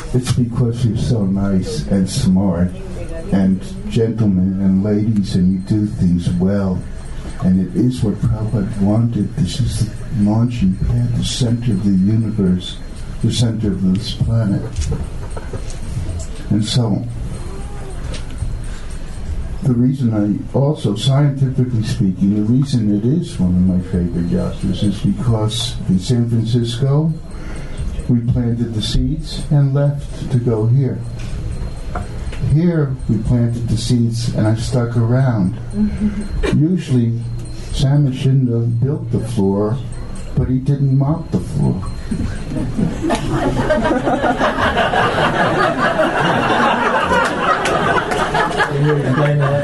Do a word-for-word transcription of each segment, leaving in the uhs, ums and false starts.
it's because you're so nice and smart and gentlemen and ladies, and you do things well. And it is what Prabhupada wanted. This is the launching pad, the center of the universe, the center of this planet. And so, the reason I, also scientifically speaking, the reason it is one of my favorite yatras is because in San Francisco, we planted the seeds and left to go here. Here, we planted the seeds and I stuck around. Usually, Samashinda built the floor, but he didn't mop the floor. Can you explain that,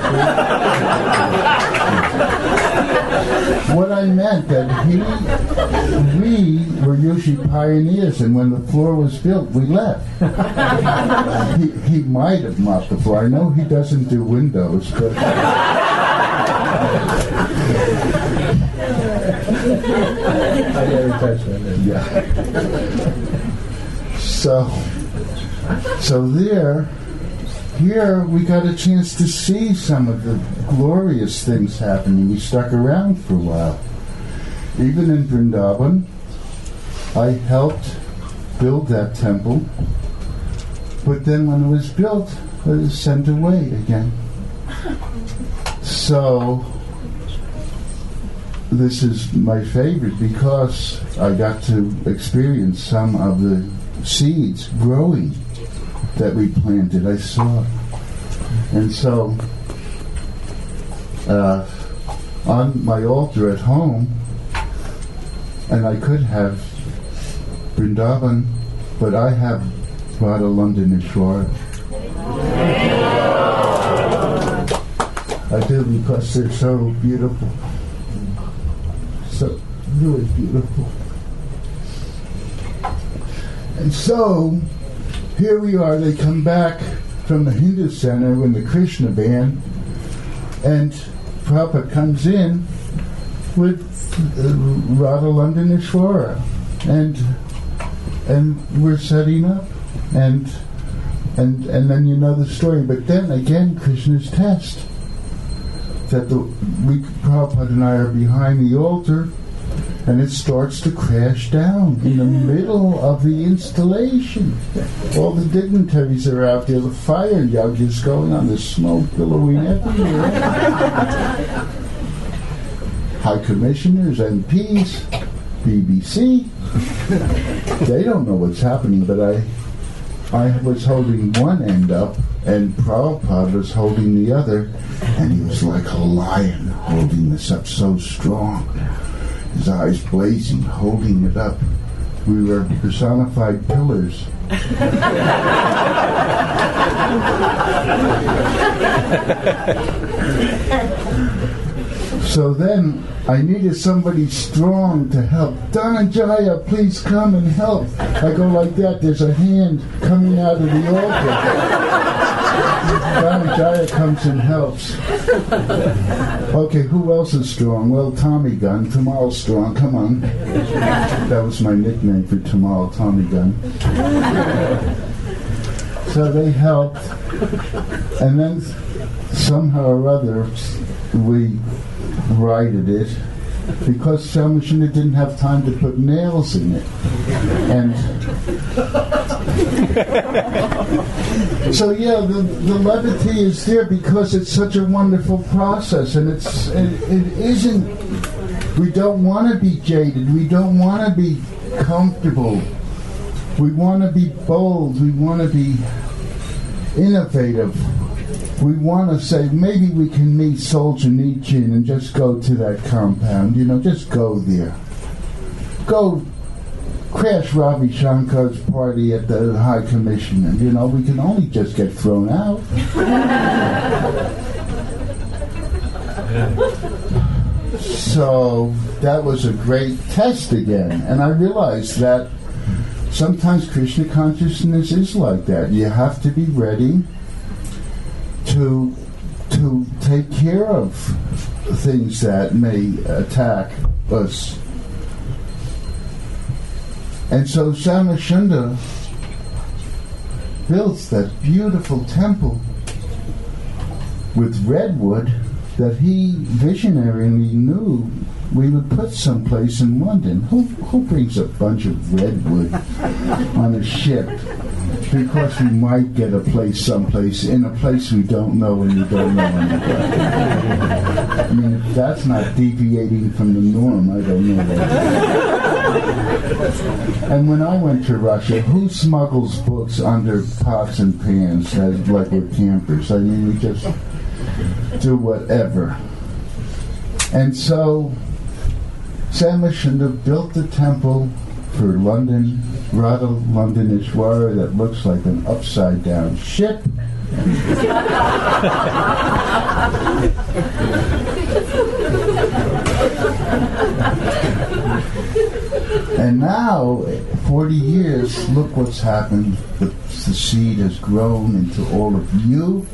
please? What I meant that he, we were usually pioneers, and when the floor was built, we left. he, he might have mopped the floor. I know he doesn't do windows, but. I never touched that. Yeah. So, so there, here we got a chance to see some of the glorious things happening. We stuck around for a while. Even in Vrindavan, I helped build that temple, but then when it was built, it was sent away again. So, this is my favorite because I got to experience some of the seeds growing that we planted. I saw it. And so, uh, on my altar at home, and I could have Vrindavan, but I have Radha Londoneshwara. I do, because they're so beautiful. So really beautiful. And so, here we are, they come back from the Hindu Center when the Krishna band, and Prabhupada comes in with uh, Radha Londoneshwara, and and we're setting up, and and and then you know the story. But then again, Krishna's test. That the we Prabhupada and I are behind the altar, and it starts to crash down in the middle of the installation. All the dignitaries are out there, the fire yug is going on, the smoke billowing everywhere. High commissioners, M Ps, B B C, they don't know what's happening, but I I was holding one end up, and Prabhupada was holding the other, and he was like a lion holding this up so strong. His eyes blazing, holding it up. We were personified pillars. So then I needed somebody strong to help. Dhananjaya, please come and help. I go like that. There's a hand coming out of the altar. Dhananjaya comes and helps. Okay, who else is strong? Well, Tommy Gun. Tamal's strong. Come on. That was my nickname for Tamal, Tommy Gun. So they helped. And then somehow or other we righted it, because Samashinda didn't have time to put nails in it. And so yeah, the, the levity is there because it's such a wonderful process, and it's it, it isn't, we don't want to be jaded, we don't want to be comfortable, we want to be bold, we want to be innovative. We want to say, maybe we can meet Solzhenitsyn and just go to that compound, you know, just go there. Go crash Ravi Shankar's party at the High Commission, and, you know, we can only just get thrown out. So that was a great test again, and I realized that sometimes Krishna consciousness is like that. You have to be ready to to take care of things that may attack us. And so Samashinda built that beautiful temple with redwood that he visionarily knew we would put someplace in London. Who, who brings a bunch of redwood on a ship? Because we might get a place someplace, in a place we don't know and we don't know anybody. I mean, if that's not deviating from the norm, I don't know what. And when I went to Russia, who smuggles books under pots and pans as like we're campers? I mean, we just do whatever. And so Samashunda built the temple for London, Radha Londonishwara, that looks like an upside down ship. And now, forty years, look what's happened. The, the seed has grown into all of you.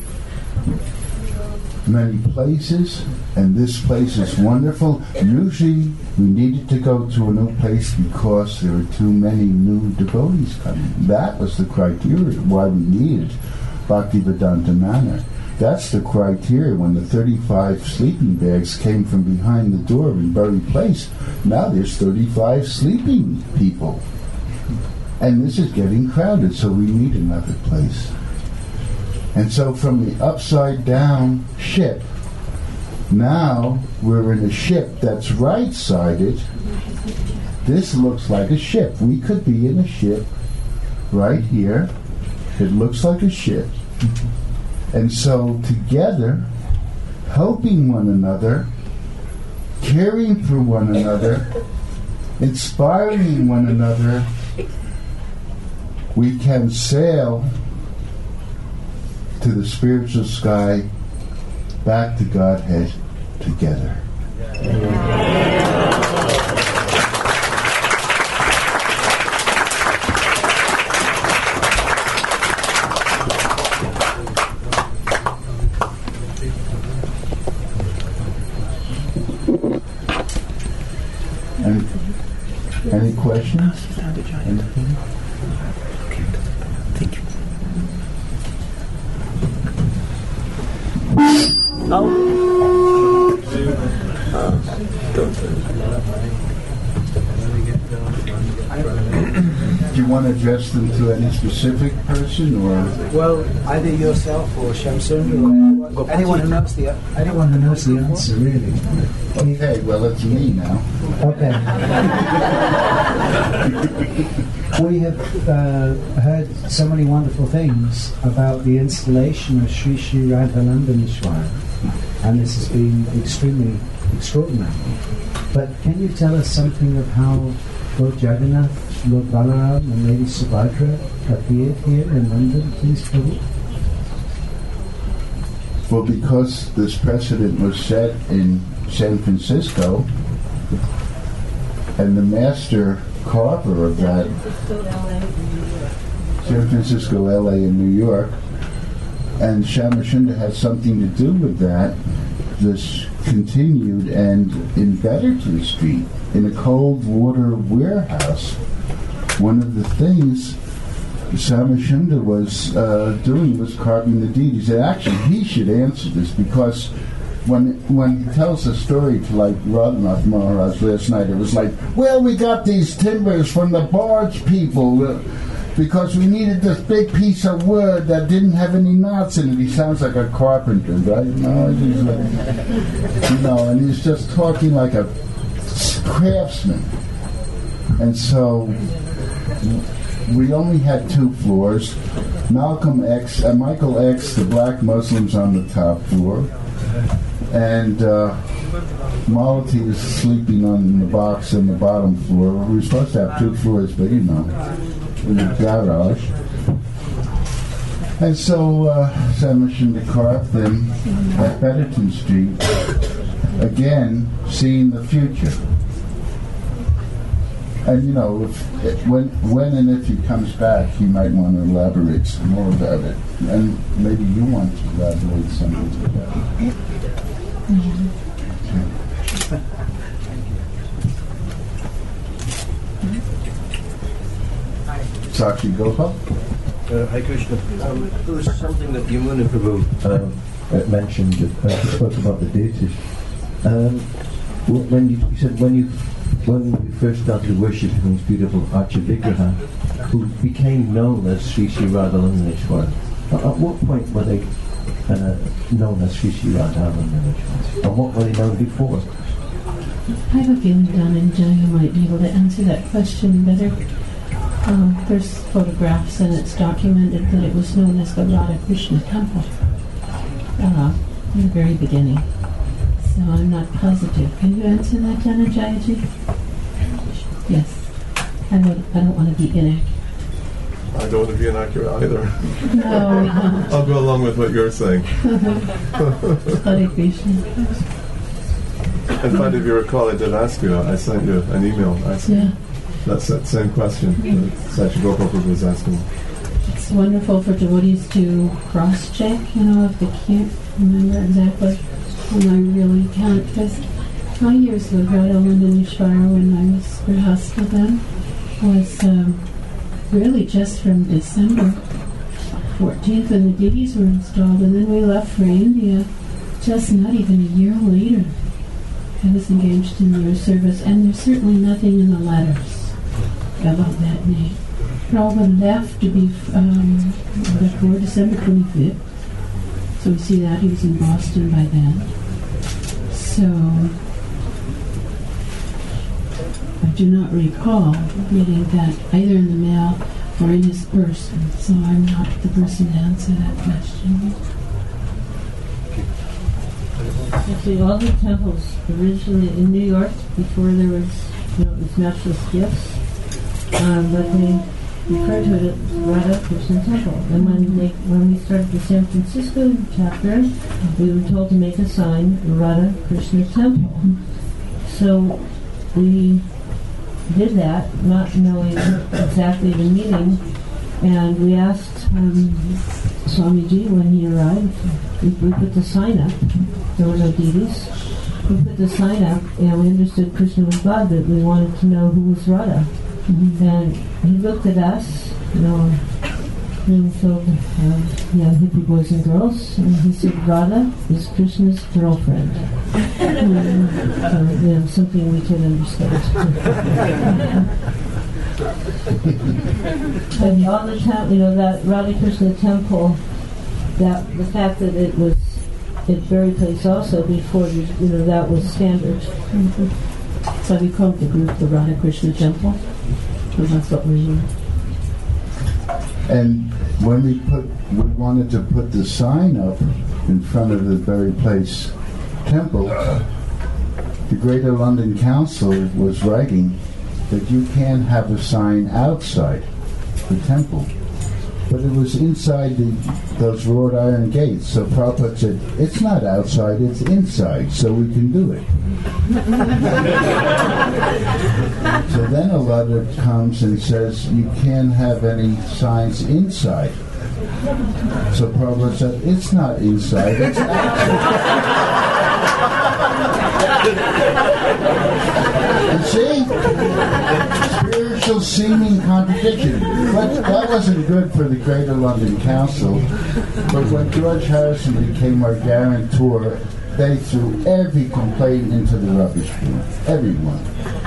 Many places, and this place is wonderful. Usually we needed to go to a new place because there were too many new devotees coming. That was the criteria why we needed Bhaktivedanta Manor. That's the criteria when the thirty-five sleeping bags came from behind the door in Bury Place. Now there's thirty-five sleeping people. And this is getting crowded, so we need another place. And so from the upside down ship, now we're in a ship that's right-sided. This looks like a ship. We could be in a ship right here. It looks like a ship. And so together, helping one another, caring for one another, inspiring one another, we can sail to the spiritual sky, back to Godhead together. Any, any questions? Anything? Oh. Do you want to address them to any specific person, or? Well, either yourself or Shamsun or anyone who knows the anyone who knows the answer, really. Okay, well, it's me now. Okay. We have uh, heard so many wonderful things about the installation of Sri Sri Radhanandanishwara, and this has been extremely extraordinary. But can you tell us something of how Lord Jagannath, Lord Balaram, and Lady Subhadra appeared here in London, please, Prabhu? Well, because this precedent was set in San Francisco, and the master carver of that, San Francisco, L A, and New York, and Shamashunda had something to do with that. This continued, and in Betterton Street, in a cold water warehouse, one of the things Shamashunda was uh, doing was carving the deities. And actually, he should answer this, because when when he tells the story to like Radhanath Maharaj last night, it was like, well, we got these timbers from the barge people uh, because we needed this big piece of wood that didn't have any knots in it. He sounds like a carpenter, right? No, he's like, you know, and he's just talking like a craftsman. And so we only had two floors. Malcolm X, uh, Michael X, the black Muslims on the top floor, and uh, Malati was sleeping on the box on the bottom floor. We were supposed to have two floors, but you know, in the garage. And so uh, Samashunda carved them at Betterton Street, again, seeing the future. And you know, if, when, when and if he comes back, he might want to elaborate some more about it. And maybe you want to elaborate something about it. Mm-hmm. Okay. Sakshi Gopal? Uh, Hare Krishna. Um, there was something that Yamuna Prabhu um, uh, mentioned, uh, spoke about the deities. Um, when you, you said when you when you first started worshipping this beautiful Archa Vigraha, who became known as Sri Sri Radhalandaneshwara, at, at what point were they uh, known as Sri Sri Radhalandaneshwara? And what were they known before? I have a feeling Don and Jaya might be able to answer that question better. Uh, there's photographs and it's documented that it was known as the Radha Krishna Temple uh, in the very beginning. So I'm not positive. Can you answer that, Dhanajayaji? Yes. I, would, I don't want to be inaccurate. I don't want to be inaccurate either. No, no. I'll go along with what you're saying. Hare Krishna. In fact, if you recall, I did ask you, I sent you an email asking Yeah. that's that same question that Sachi Gopal was asking. It's wonderful for devotees to cross-check, you know, if they can't remember exactly. And I really can't, because my years with Radhalandaneshwara when I was Grihastha then was um, really just from December fourteenth when the deities were installed, and then we left for India just not even a year later. I was engaged in your service, and there's certainly nothing in the letters about that name. Prabhupada left to be um, before December twenty-fifth, so we see that he was in Boston by then. So I do not recall reading that either in the mail or in his person, so I'm not the person to answer that question. Actually, all the temples originally in New York, before there was, you know, these matchless gifts, um, but they referred to it as Radha Krishna Temple. And when they, when we started the San Francisco chapter, we were told to make a sign, Radha Krishna Temple. So we did that, not knowing exactly the meaning, and we asked um, Swamiji when he arrived, we, we put the sign up. There were no deities. We put the sign up, and we understood Krishna was God, but we wanted to know who was Radha. Mm-hmm. And he looked at us, you know, room filled with uh, yeah, hippie boys and girls, and he said, Radha is Krishna's girlfriend. And, so, you know, something we could understand. And all the time, you know, that Radha Krishna temple, that the fact that it was at very place also before, you know, that was standard. Mm-hmm. So we called the group the Radha Krishna Temple, because that's what we were. And when we put, we wanted to put the sign up in front of the Berry Place temple, the Greater London Council was writing that you can't have a sign outside the temple. But it was inside the, those wrought iron gates. So Prabhupada said, it's not outside, it's inside, so we can do it. So then a letter comes and says, you can't have any signs inside. So Prabhupada said, it's not inside, it's outside. And see? Spiritual seeming contradiction. But that wasn't good for the Greater London Council. But when George Harrison became our guarantor, they threw every complaint into the rubbish bin. Everyone.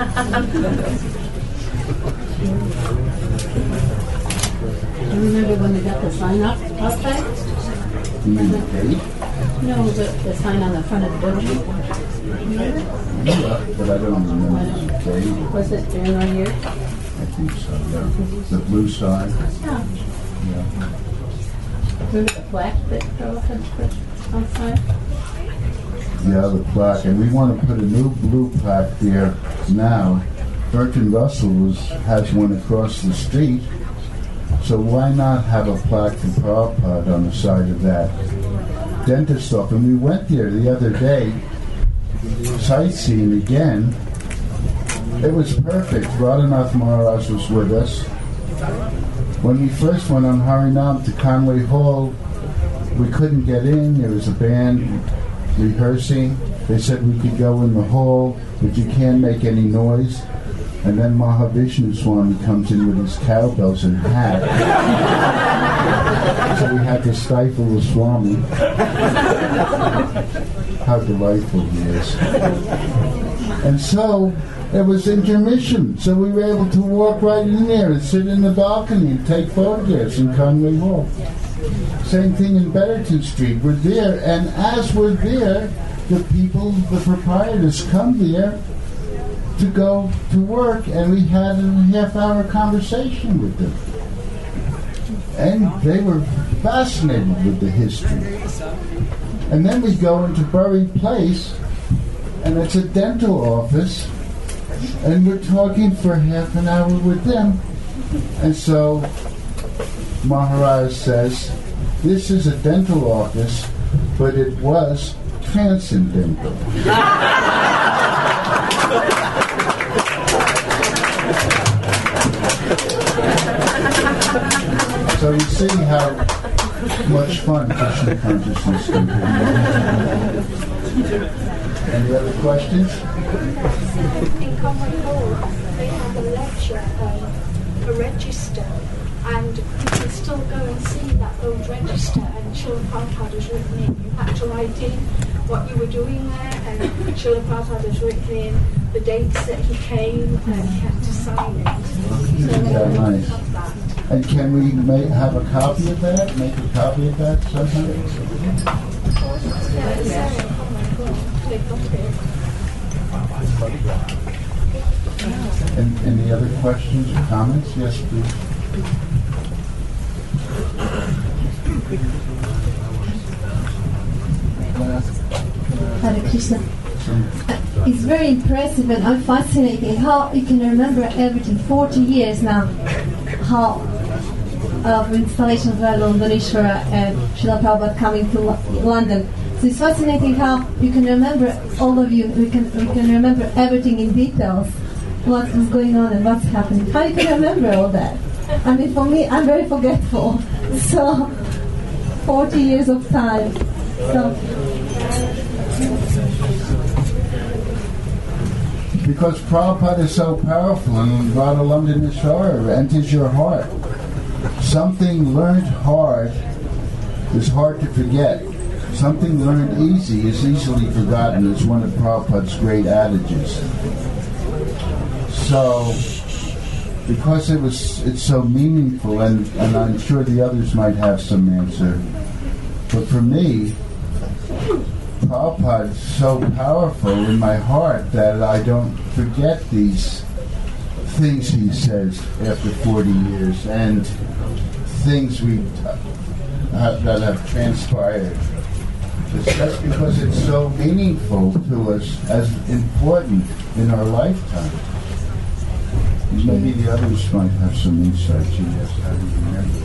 Do you remember when we got the sign up outside? You mean the gate? No, the, the sign on the front of the building. Yeah, but I don't remember the gate. Was it during our year? I think so, yeah. The blue sign. Yeah. Yeah. Remember the plaque that Carol had put outside? Yeah, the plaque. And we want to put a new blue plaque there now. Bertrand Russell was, has one across the street. So why not have a plaque for Prabhupada on the side of that dentist office? And we went there the other day, sightseeing again. It was perfect. Radhanath Maharaj was with us. When we first went on Harinam to Conway Hall, we couldn't get in. There was a band rehearsing. They said we could go in the hall, but you can't make any noise. And then Mahavishnu Swami comes in with his cowbells and hat. we had to stifle the Swami. How delightful he is. And so, it was intermission, so we were able to walk right in there and sit in the balcony and take photographs in Conway Hall. Same thing in Betterton Street. We're there, and as we're there, the people, the proprietors come there to go to work, and we had a half-hour conversation with them. And they were fascinated with the history. And then we go into Bury Place, and it's a dental office, and we're talking for half an hour with them. And so Maharaj says, this is a dental office, but it was transcendental. So you see how much fun Krishna consciousness can bring. Any other questions? In Conway Hall, they have a lecture, um, a register, and you can still go and see that old register, and Srila Prabhupada has written in. You had to write in what you were doing there, and Srila Prabhupada has written in the dates that he came, and he had to sign it. So Yeah, nice. have that. And can we make, have a copy of that? Make a copy of that sometime? Yeah, it's there in Conway Hall. They got it. And any other questions or comments? Yes, please. Hare Krishna. Uh, It's very impressive and uh, fascinating how you can remember everything. forty years now, how of installation of Londonishwara and Srila Prabhupada coming to Lo- London. So it's fascinating how you can remember, all of you, we can we can remember everything in details, what is going on and what's happening. How you can remember all that? I mean, for me, I'm very forgetful. So, forty years of time. So. Because Prabhupada is so powerful and Radhalanda Nishara enters your heart. Something learned hard is hard to forget. Something learned easy is easily forgotten. It's one of Prabhupada's great adages. So, because it was, it's so meaningful, and, and I'm sure the others might have some answer, but for me, Prabhupada is so powerful in my heart that I don't forget these things he says after forty years and things we uh, that have transpired. It's just because it's so meaningful to us as important in our lifetime. Maybe the others might have some insight. You just have to remember.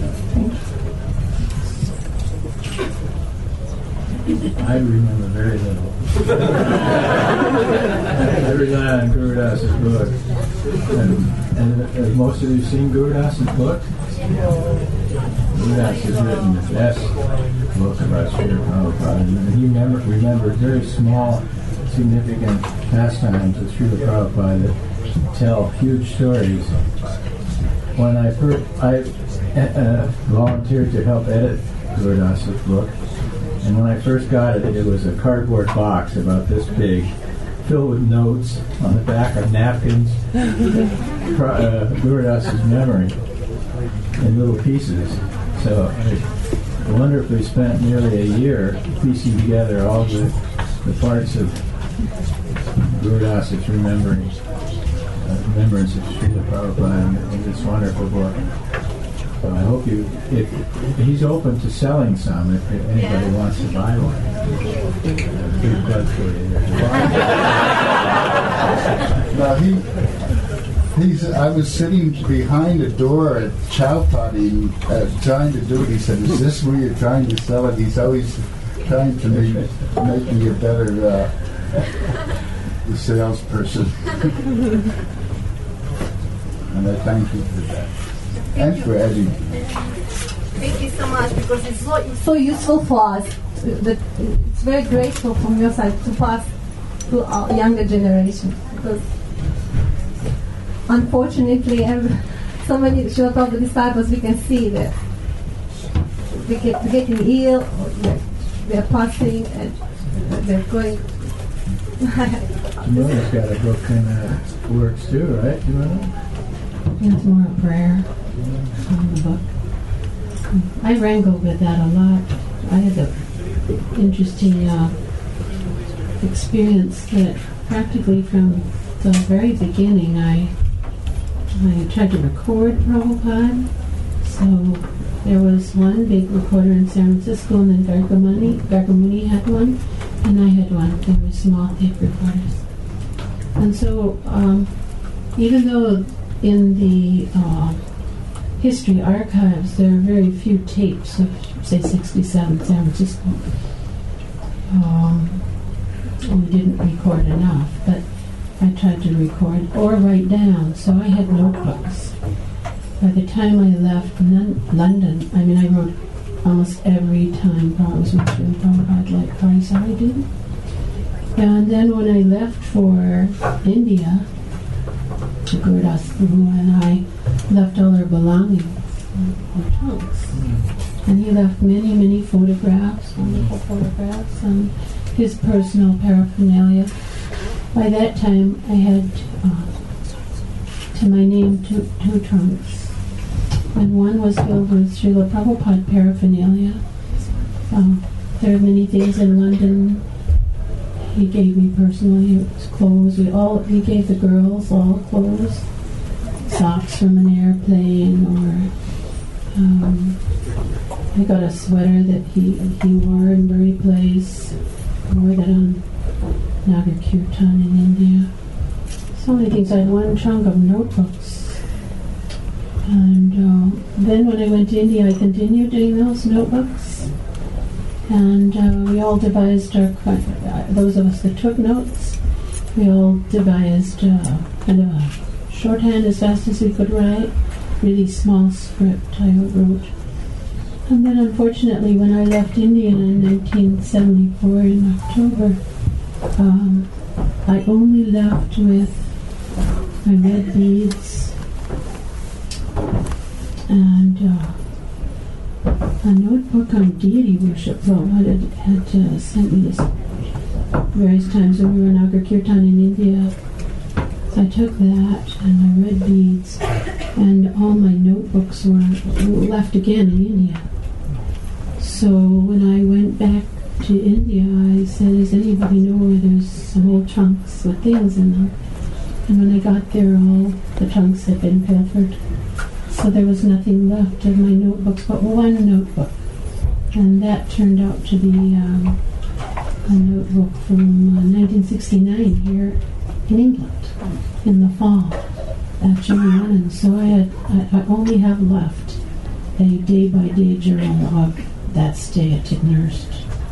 I remember very little. I rely on Guru Das's book. And, and have most of you seen Guru Das's book? Guru Das has written the best book about Srila Prabhupada. And he remember, remembered very small, significant pastimes of Srila Prabhupada that tell huge stories. When I first, I uh, volunteered to help edit Guru Das's book. And when I first got it, it was a cardboard box about this big, filled with notes on the back of napkins, uh, Guru Das's memory in little pieces. So I wonderfully spent nearly a year piecing together all the, the parts of Guru Das's remembering, uh, remembrance of Srila Prabhupada in, in this wonderful book. So I hope you, if, if he's open to selling some, if, if anybody wants to buy one. Uh, big plug for you. Now he, he's. I was sitting behind a door at Chowpatty, uh, trying to do it. He said, "Is this where you're trying to sell it?" He's always trying to make, make me a better uh, salesperson, and I thank you for that. And for Eddie. Thank you so much, because it's so, so useful for us. That it's very grateful from your side to pass to our younger generation. Because unfortunately, every, so many Srila Prabhupada disciples, we can see that they get, they're getting ill, or they're, they're passing, and they're going. Jimona's got a book in that works too, right, Jimona? It's more a prayer than the book. I wrangled with that a lot. I had an interesting uh, experience that practically from the very beginning I I tried to record Prabhupada. So there was one big recorder in San Francisco, and then Gargamuni, Gargamuni had one, and I had one. They were small tape recorders. And so um, even though in the uh, history archives there are very few tapes of, say, sixty-seven San Francisco, um, we didn't record enough, but I tried to record or write down, so I had notebooks. By the time I left Nun- London, I mean, I wrote almost every time I was with Srila Prabhupada, like Parisari did. And then when I left for India, Gurudas Guru and I left all our belongings in trunks. And he left many, many photographs, wonderful photographs, and his personal paraphernalia. By that time, I had uh, to my name two, two trunks. And one was filled with Srila Prabhupada paraphernalia. Um, there are many things in London he gave me personally. It was clothes. We all he gave the girls all clothes, socks from an airplane, or um, I got a sweater that he he wore in Bury Place. I wore that on Nagar Kirtan in India. So many things. I had one trunk of notebooks. And uh, then when I went to India, I continued doing those notebooks. And uh, we all devised our, uh, those of us that took notes, we all devised uh, kind of a shorthand as fast as we could write, really small script I wrote. And then unfortunately when I left India in nineteen seventy-four in October, um, I only left with my red beads and uh, a notebook on deity worship. Prabhupada had, had uh, sent me this various times when we were in Nagar Kirtan in India. So I took that and my red beads, and all my notebooks were left again in India. So when I went back to India, I said, does anybody know where there's some old trunks with things in them? And when I got there, all the trunks had been pilfered. So there was nothing left of my notebooks but one notebook. And that turned out to be um, a notebook from uh, nineteen sixty-nine here in England, in the fall, at Jimmy Lennon. So I, had, I, I only have left a day-by-day journal of that stay at Tighnurst.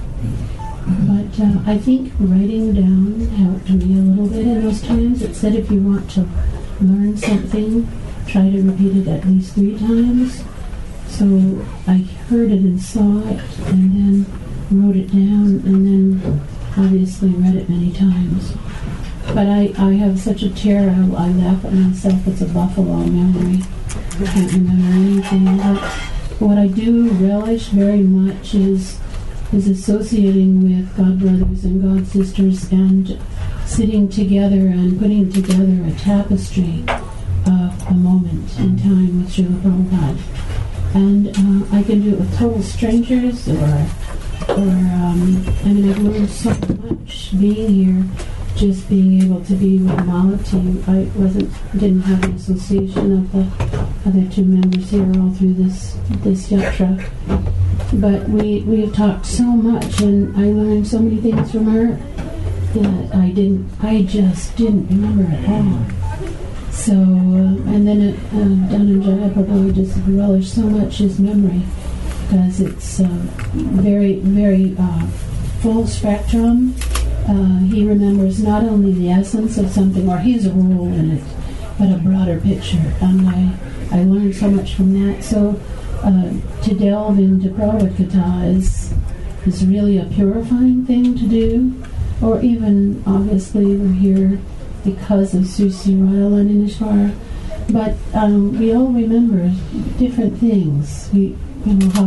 But uh, I think writing down helped me a little bit in those times. It said if you want to learn something, try to repeat it at least three times. So I heard it and saw it, and then wrote it down, and then obviously read it many times. But I, I have such a terror, I, I laugh at myself, it's a buffalo memory. I can't remember anything. But what I do relish very much is is associating with God brothers and God sisters and sitting together and putting together a tapestry of a moment in time with Srila Prabhupada. And uh, I can do it with total strangers, or, or um, I mean, I've learned so much being here, just being able to be with Malati. I wasn't, didn't have the association of the other two members here all through this this yatra. But we we have talked so much, and I learned so many things from her that I didn't, I just didn't remember at all. So, uh, and then at, uh, down in Jaipur, we just relish so much his memory, because it's uh, very, very uh, full spectrum. Uh, he remembers not only the essence of something, or his role in it, but a broader picture. And I, I learned so much from that. So uh, to delve into Prabhupada is, is really a purifying thing to do. Or even, obviously, we're here because of Sri Sri Radhalandaneshwara. But um, we all remember different things. We, you know, how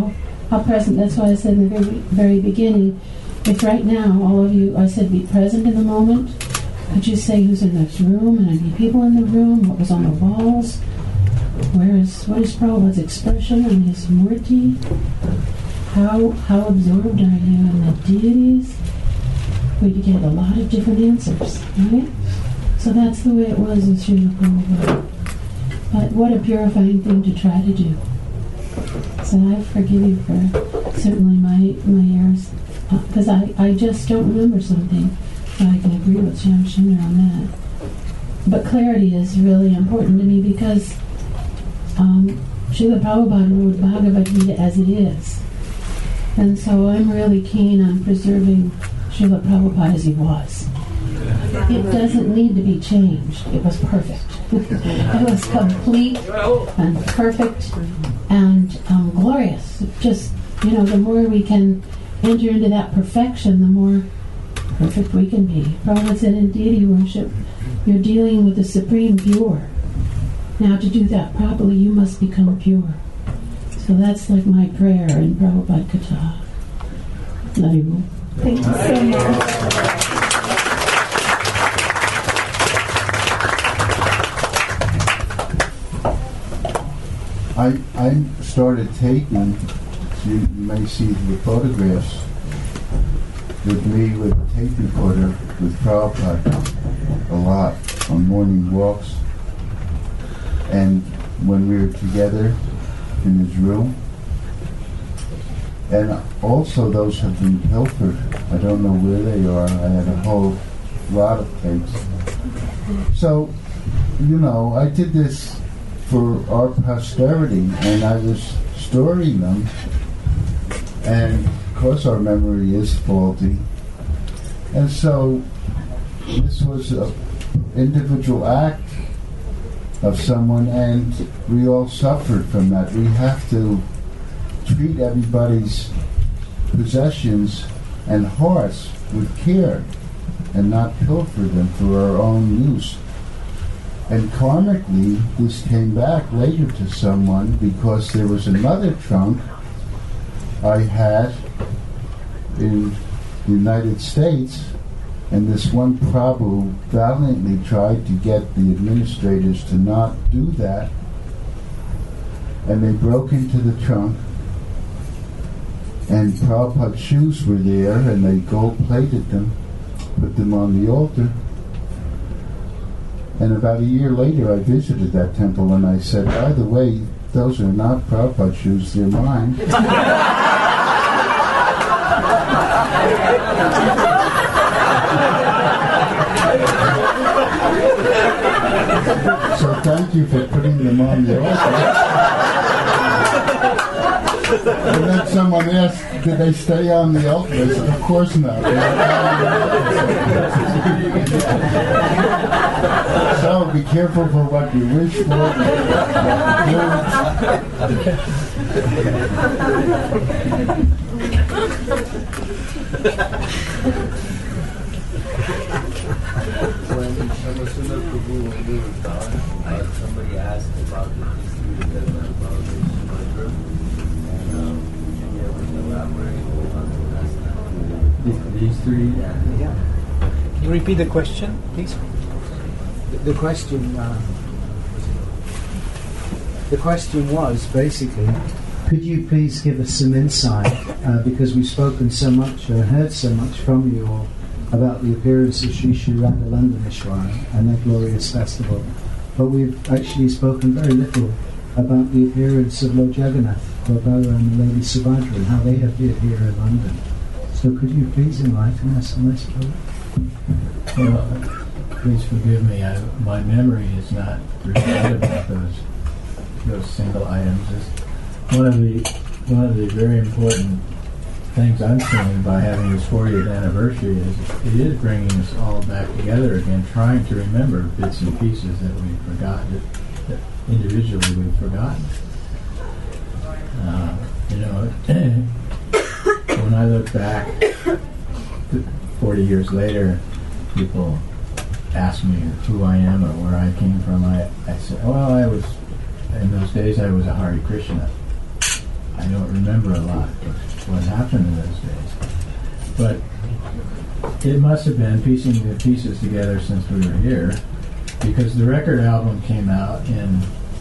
how present. That's why I said in the very, very beginning, if right now all of you, I said be present in the moment, could you say who's in the next room, and any people in the room, what was on the walls, where is, what is Prabhupada's expression and his murti, how, how absorbed are you in the deities? We'd get a lot of different answers, right? So that's the way it was with Srila Prabhupada. But what a purifying thing to try to do. So I forgive you for certainly my, my errors, because uh, I, I just don't remember something. So I can agree with Shyam Sundar on that. But clarity is really important to me because um, Srila Prabhupada wrote Bhagavad Gita as it is. And so I'm really keen on preserving Srila Prabhupada as he was. It doesn't need to be changed. It was perfect. It was complete and perfect and um, glorious. Just, you know, the more we can enter into that perfection, the more perfect we can be. Prabhupada said in deity worship, you're dealing with the supreme pure. Now to do that properly, you must become pure. So that's like my prayer in Prabhupada Katha. Love you. Thank you so much. I, I started taking, you, you may see the photographs, with me with a tape recorder with Prabhupada a lot on morning walks. And when we were together in his room. And also those have been pilfered. I don't know where they are. I had a whole lot of tapes. So, you know, I did this for our posterity, and I was storing them. And of course our memory is faulty. And so this was an individual act of someone, and we all suffered from that. We have to treat everybody's possessions and hearts with care and not pilfer them for our own use. And karmically, this came back later to someone because there was another trunk I had in the United States, and this one Prabhu valiantly tried to get the administrators to not do that, and they broke into the trunk, and Prabhupada's shoes were there, and they gold-plated them, put them on the altar. And about a year later, I visited that temple, and I said, by the way, those are not Prabhupada's shoes, they're mine. So thank you for putting them on the altar. And then someone asked, did they stay on the altar? I said, of course not. So be careful for what you wish for. When Shyam Prabhu, when we were gone, somebody asked about the history of the about the murder, and um, can you ever elaborate on that? These three? Yeah. Yeah. Can you repeat the question, please? The, the question, uh, the question was basically, could you please give us some insight, uh, because we've spoken so much, or heard so much from you all about the appearance of Sri Sri Radhalandaneshwara and their glorious festival, but we've actually spoken very little about the appearance of Lord Jagannath, Lord Balaram and Lady Subhadra, and how they appeared here in London. So could you please enlighten us on this, please? Well, please forgive me. I, my memory is not really good about those those single items. It's one of the one of the very important things I'm seeing by having this fortieth anniversary is it is bringing us all back together again, trying to remember bits and pieces that we've forgotten, that, that individually we've forgotten. Uh, you know, when I look back forty years later, people ask me who I am or where I came from. I, I said, well, I was, in those days I was a Hare Krishna. I don't remember a lot of what happened in those days. But it must have been piecing the pieces together since we were here, because the record album came out in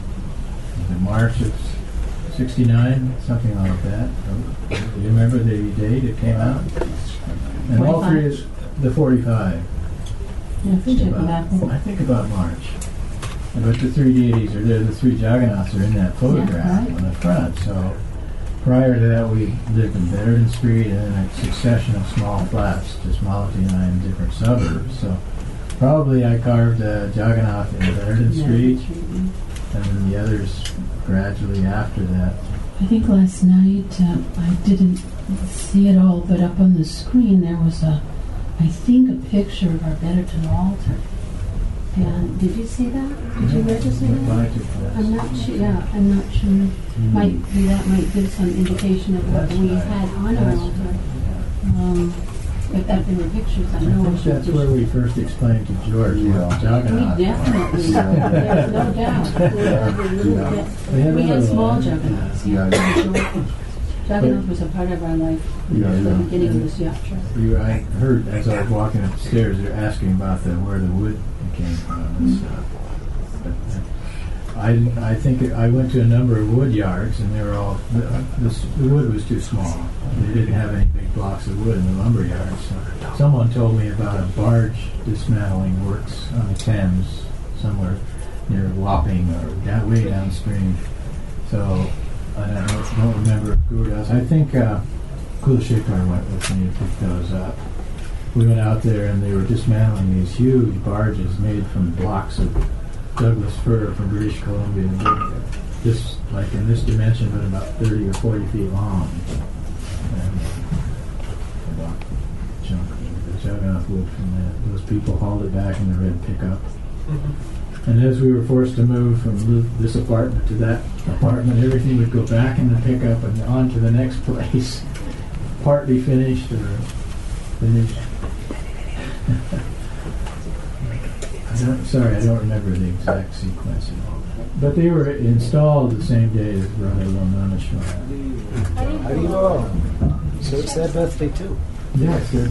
was it March of sixty-nine, something like that. Do you remember the date it came out? And all three is the forty-five. Yeah, I think About- about I think about March. But the three deities are there, the three Jagannaths are in that photograph right. on the front. So prior to that, we lived in Betterton Street and then a succession of small flats, just Malati and I in different suburbs. So probably I carved uh, Jagannath in Betterton Street, and then the others gradually after that. I think last night, uh, I didn't see it all, but up on the screen there was a, I think, a picture of our Betterton altar. And did you see that? Did you register that? Reply to that. I'm not sure. Yeah, I'm not sure. Might be that might give some indication of what That's we right. had on our That's altar. Um, but that there were pictures, I I know. think that's where we first explained to George Yeah. what We Jagannath definitely, Yeah. there's no doubt. We had, a little Yeah. bit- We had we had another small one. Jagannaths. Yeah, Yeah. Jagannath was a part of our life Yeah, at the yeah. beginning of this yatra. You, I heard as I was walking up the stairs, they're asking about the where the wood came from and stuff. But, uh, I, I think it, I went to a number of wood yards, and they were all the, the, s- the wood was too small. They didn't have any big blocks of wood in the lumber yards. So someone told me about a barge dismantling works on the Thames somewhere near Wapping or down, way downstream. So I don't, know, don't remember Gurdas. I think uh, Kulashekar went with me to pick those up. We went out there and they were dismantling these huge barges made from blocks of Douglas fir from British Columbia, just like in this dimension, but about thirty or forty feet long. And about chunk of the Jagannath wood from that. Those people hauled it back in the red pickup. And as we were forced to move from li- this apartment to that apartment, everything would go back in the pickup and on to the next place, partly finished or finished. I don't, sorry, I don't remember the exact sequence and all that. But they were installed the same day as Radha Ramaneshwara. How do you know? So it's their birthday too. Yes, they're-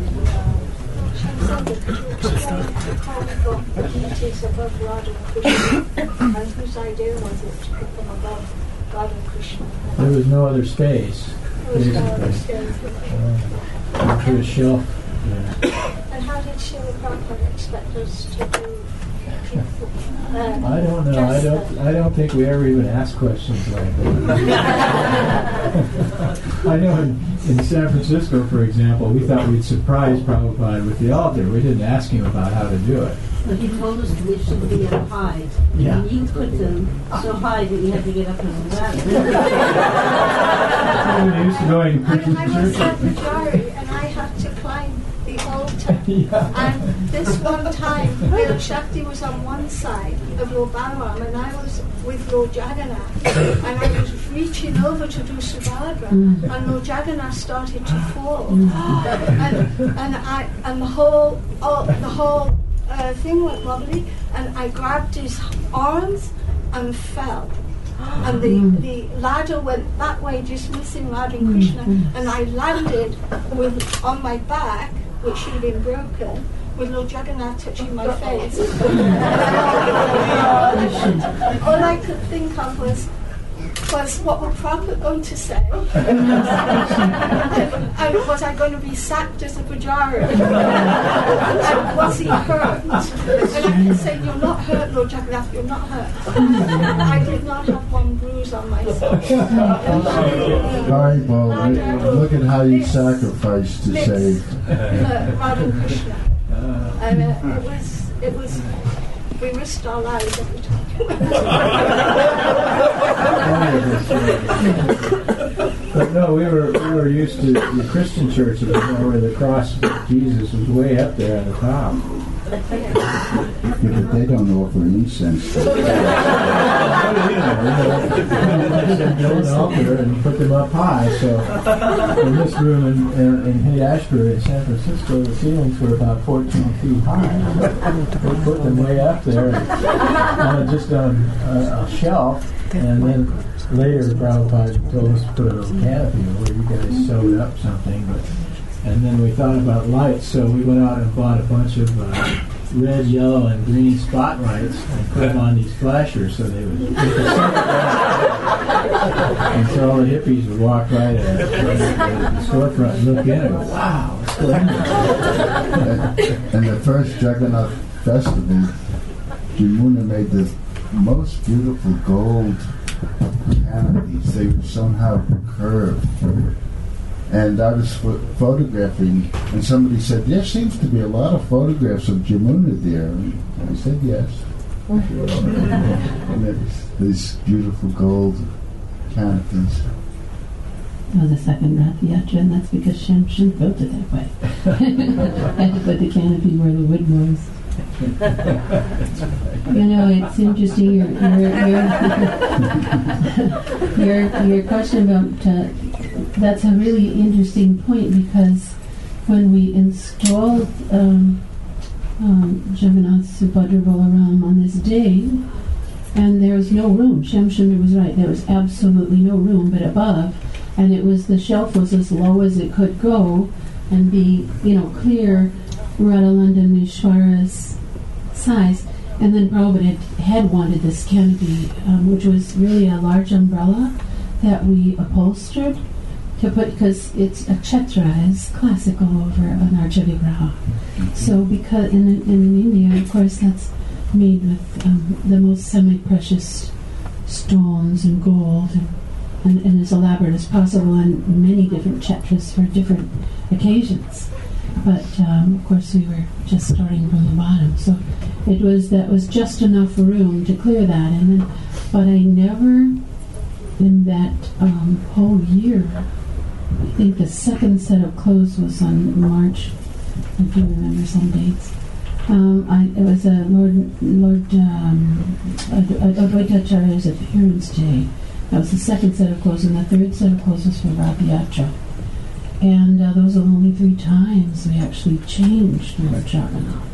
Deities above Radha and Krishna. And whose idea was it to put them above Radha and Krishna? there was no other space. It was Basically. uh, upstairs. Uh, to a shelf. Yeah. And how did Srila Prabhupada expect us to do? Um, I don't know. I don't. I don't think we ever even asked questions like that. I know in, in San Francisco, for example, we thought we'd surprise Prabhupada with the altar. We didn't ask him about how to do it. But he told us we should be up high. Yeah. And you put them so high that you had to get up on the ladder. We used to go in I, Christian I was at churches. Pujari and I had to climb the altar. Yeah. And this one time, Lord Shakti was on one side of Lord Balaram and I was with Lord Jagannath. And I was reaching over to do Subhadra and Lord Jagannath started to fall. And, and, I, and the whole, oh, the whole uh, thing went wobbly and I grabbed his arms and fell. And the, the ladder went that way, just missing Radha and Krishna, and I landed with on my back, which had been broken, with Lord Jagannath touching my face. All I could think of was, was what were Prabhupada going to say? and, and was I going to be sacked as a pujari? And was he hurt? And I could say, you're not hurt, Lord Jagannath, you're not hurt. I did not have one bruise on myself. Sorry, Bo. Look at how you sacrificed to Lips. save. Uh, Radha and Krishna. And uh, it was, it was, we risked our lives every time. But no, we were we were used to the Christian churches, you know, where the cross of Jesus was way up there on the top. Yeah, but they don't offer incense. They built an altar and put them up high. So in this room in, in, in Haight-Ashbury in San Francisco, the ceilings were about fourteen feet high. They put them way up there, and, uh, just on a, a shelf, and then later Prabhupada told us to put a little canopy where you guys sewed up something, but and then we thought about lights, so we went out and bought a bunch of uh, red, yellow, and green spotlights and put them on these flashers so they would hit the and so all the hippies would walk right at the storefront and look in and go, wow, what's going on? And the first Jagannath festival, Jamuna made the most beautiful gold canopies. They were somehow curved. And I was ph- photographing, and somebody said, there seems to be a lot of photographs of Jamuna there. And I said, yes. And there's these beautiful gold canopies. Well, the second Rath Yatra, and that's because Shamshin built it that way. Had to put the canopy where the wood was. You know, it's interesting, your your, your, your, your question about, uh, that's a really interesting point, because when we installed um, um, Jagannath Subhadra Balaram on this day, and there was no room, Shamshunder was right, there was absolutely no room but above, and it was, the shelf was as low as it could go and be, you know, clear Radhalanda Nishwara's size. And then Prabhupada had, had wanted this canopy, um, which was really a large umbrella that we upholstered to put, because it's a chhatra, is classical over an archa vigraha. Mm-hmm. So because in, in India, of course, that's made with um, the most semi-precious stones and gold, and, and, and as elaborate as possible, and many different chhatras for different occasions. But um, of course, we were just starting from the bottom, so it was that was just enough room to clear that. And then, but I never, in that um, whole year, I think the second set of clothes was on March. I do remember some dates. Um, I, it was a Lord Lord um, Advaitacharya's appearance day. That was the second set of clothes, and the third set of clothes was for Rath Yatra. And uh, those are the only three times we actually changed Lord Jagannath.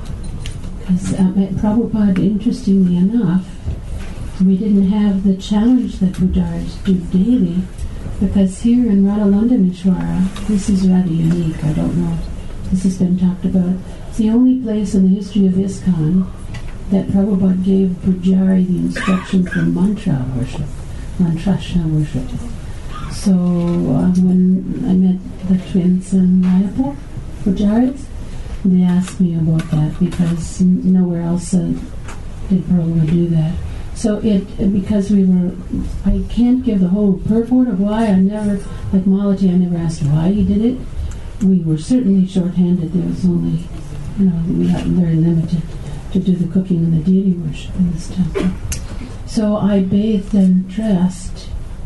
Because um, at Prabhupada, interestingly enough, we didn't have the challenge that pujaris do daily, because here in Radhalandanishwara, this is rather unique, I don't know if this has been talked about, it's the only place in the history of ISKCON that Prabhupada gave pujari the instruction for mantra worship, mantrashna worship. So uh, when I met the twins in Mayapur, pujaris, they asked me about that, because nowhere else uh, did Prabhupada do that. So it, because we were, I can't give the whole purport of why. I never, like Malachi, I never asked why he did it. We were certainly short-handed. There was only, you know, we got very limited to do the cooking and the deity worship in this temple. So I bathed and dressed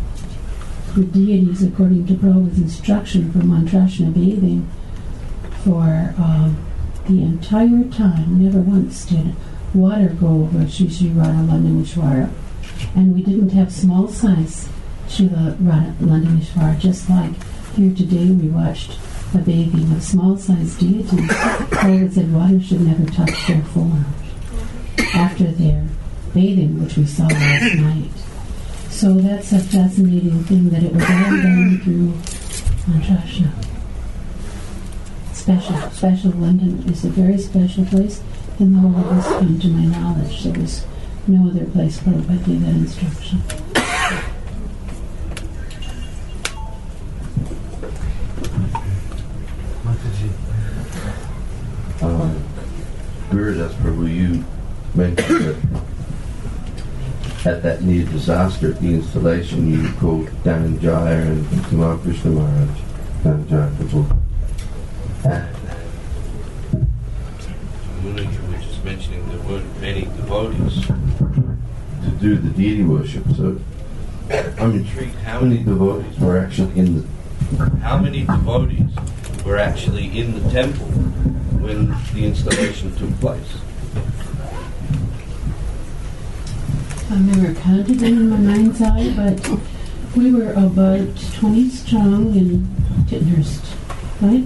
the deities according to Prabhupada's instruction for mantrashna bathing for um, the entire time. Never once did water go over Sri Sri Radhalandanishwara. And we didn't have small size Srila Radhalandanishwara, just like here today we watched a bathing of small size deities. Prabhupada said water should never touch their form after their bathing, which we saw last night. So that's a fascinating thing, that it was all done through mantrashna. Special, special. London is a very special place in the whole of ISKCON, to my knowledge. There was no other place Prabhupada gave that instruction. Um, Gurudas Prabhu, you mentioned that at that near disaster at the installation, you called Dhananjaya and Kumar Krishna Maharaj. Dhananjaya Prabhu. Uh, You were just mentioning there weren't many devotees. to do the deity worship, so I'm intrigued. How many devotees were actually in the How many devotees were actually in the temple when the installation took place? I've never counted them in my mind's eye, but we were about twenty strong in Tittenhurst, right?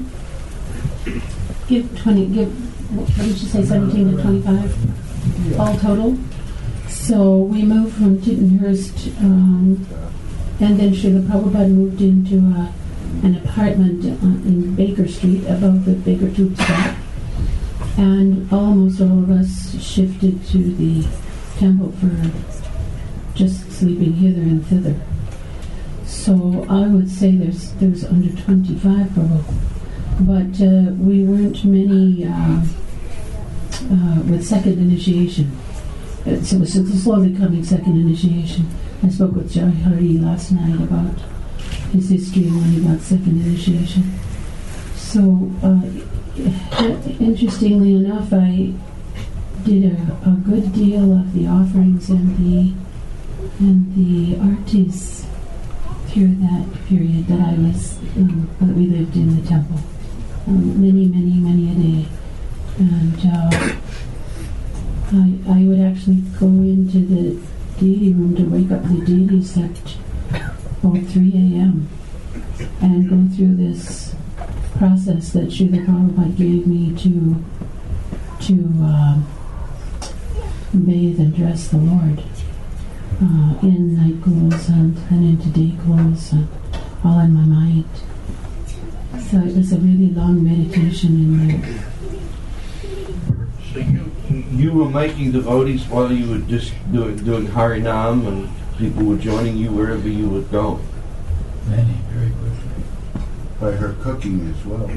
Give twenty, give, what did you say, seventeen to twenty-five? All total? So we moved from Tittenhurst, um, and then Srila Prabhupada moved into uh, an apartment uh, in Baker Street above the Baker Tube Stop. And almost all of us shifted to the temple for just sleeping hither and thither. So I would say there's there's under twenty-five Prabhu. But uh, we weren't many uh, uh, with second initiation. It's, it was slowly coming second initiation. I spoke with Jai Hari last night about his history and when he got second initiation. So, uh, interestingly enough, I did a, a good deal of the offerings and the and the artis through that period that I was um, that we lived in the temple. Um, many, many, many a day, and uh, I, I would actually go into the deity room to wake up the deities at about three a.m. and go through this process that Srila Prabhupada gave me to to uh, bathe and dress the Lord uh, in night clothes and, and into day clothes, and all in my mind. So it was a really long meditation in there. So you you were making devotees while you were just doing doing Harinam, and people were joining you wherever you would go. Many, very quickly. By her cooking as well.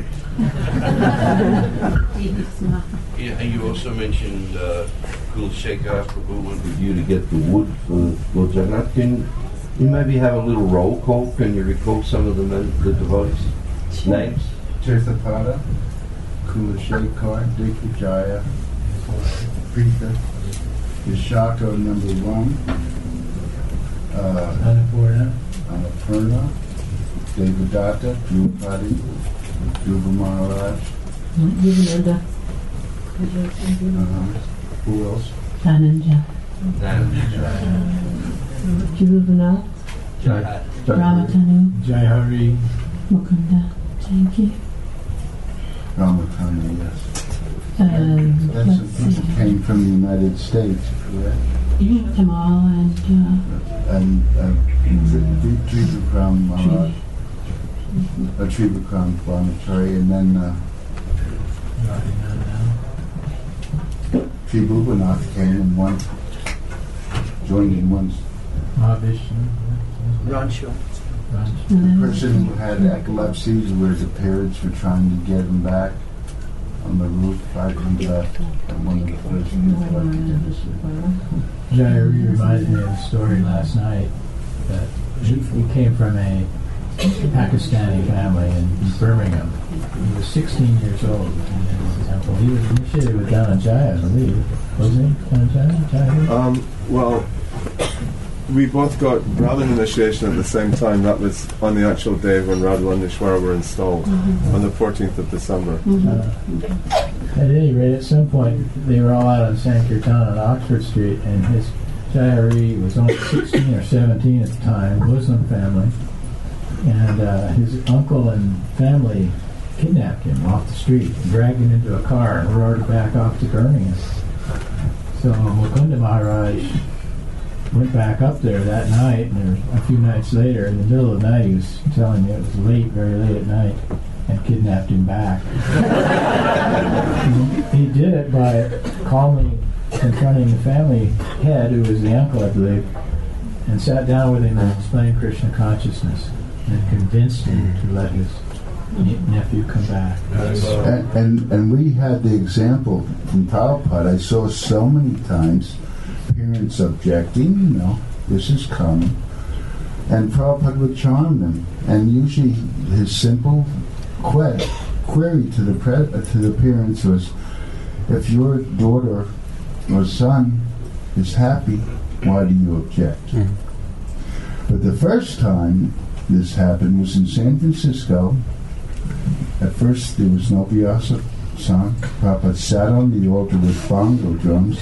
Yeah, and you also mentioned uh, Kulashekar Prabhu went with you to get the wood for Lord Jagannath. Can you maybe have a little roll call? Can you recall some of the men, the devotees' names? Tirthapada, Kulashekar, Dikvijaya, Pritha, Vishaka number one, uh, Annapurna, Annapurna, Devadatta, Drupadi, Dhruva Maharaj. Vivekananda. Uh, who else? Dhananjaya, Jiruvana. Jai, Ramatanu, Jai Hari, Mukunda. Thank you. Ramakana, yes. Um, That's let's a, see. he came from the United States, correct? Tamal and uh, And uh, Trivakram Maharaj, uh, Trivakram Brahmachari, and then uh, Tribhuvanath came and one joined in once. Mahavishnu, Rancho. The person who had epilepsy, where the parents were trying to get him back on the roof, I think uh, one of the first people. Jai Hari reminded me of a story last night that he, he came from a Pakistani family in Birmingham. He was sixteen years old in the temple. He was initiated with Dhananjaya, I believe. Wasn't he? Dhananjaya? Jai Hari? Um, well, we both got Radha initiation at the same time. That was on the actual day when Radha and Nishwara were installed, mm-hmm. on the fourteenth of December. Mm-hmm. Uh, at any rate, at some point, they were all out on Sankirtan on Oxford Street, and his Jai Hari was only sixteen or seventeen at the time, Muslim family, and uh, his uncle and family kidnapped him off the street, dragged him into a car, and roared back off to Birmingham. So Mukunda Maharaj went back up there that night, and there, a few nights later, in the middle of the night, he was telling me it was late, very late at night, and kidnapped him back. he, he did it by calmly confronting the family head, who was the uncle, I believe, and sat down with him and explained Krishna consciousness, and convinced him to let his nephew come back. And, and, and we had the example from Prabhupada. I saw so many times parents objecting, you know, this is common. And Prabhupada would charm them. And usually his simple que- query to the pre- to the parents was, if your daughter or son is happy, why do you object? Mm-hmm. But the first time this happened was in San Francisco. At first there was no Vyasa song. Prabhupada sat on the altar with bongo drums.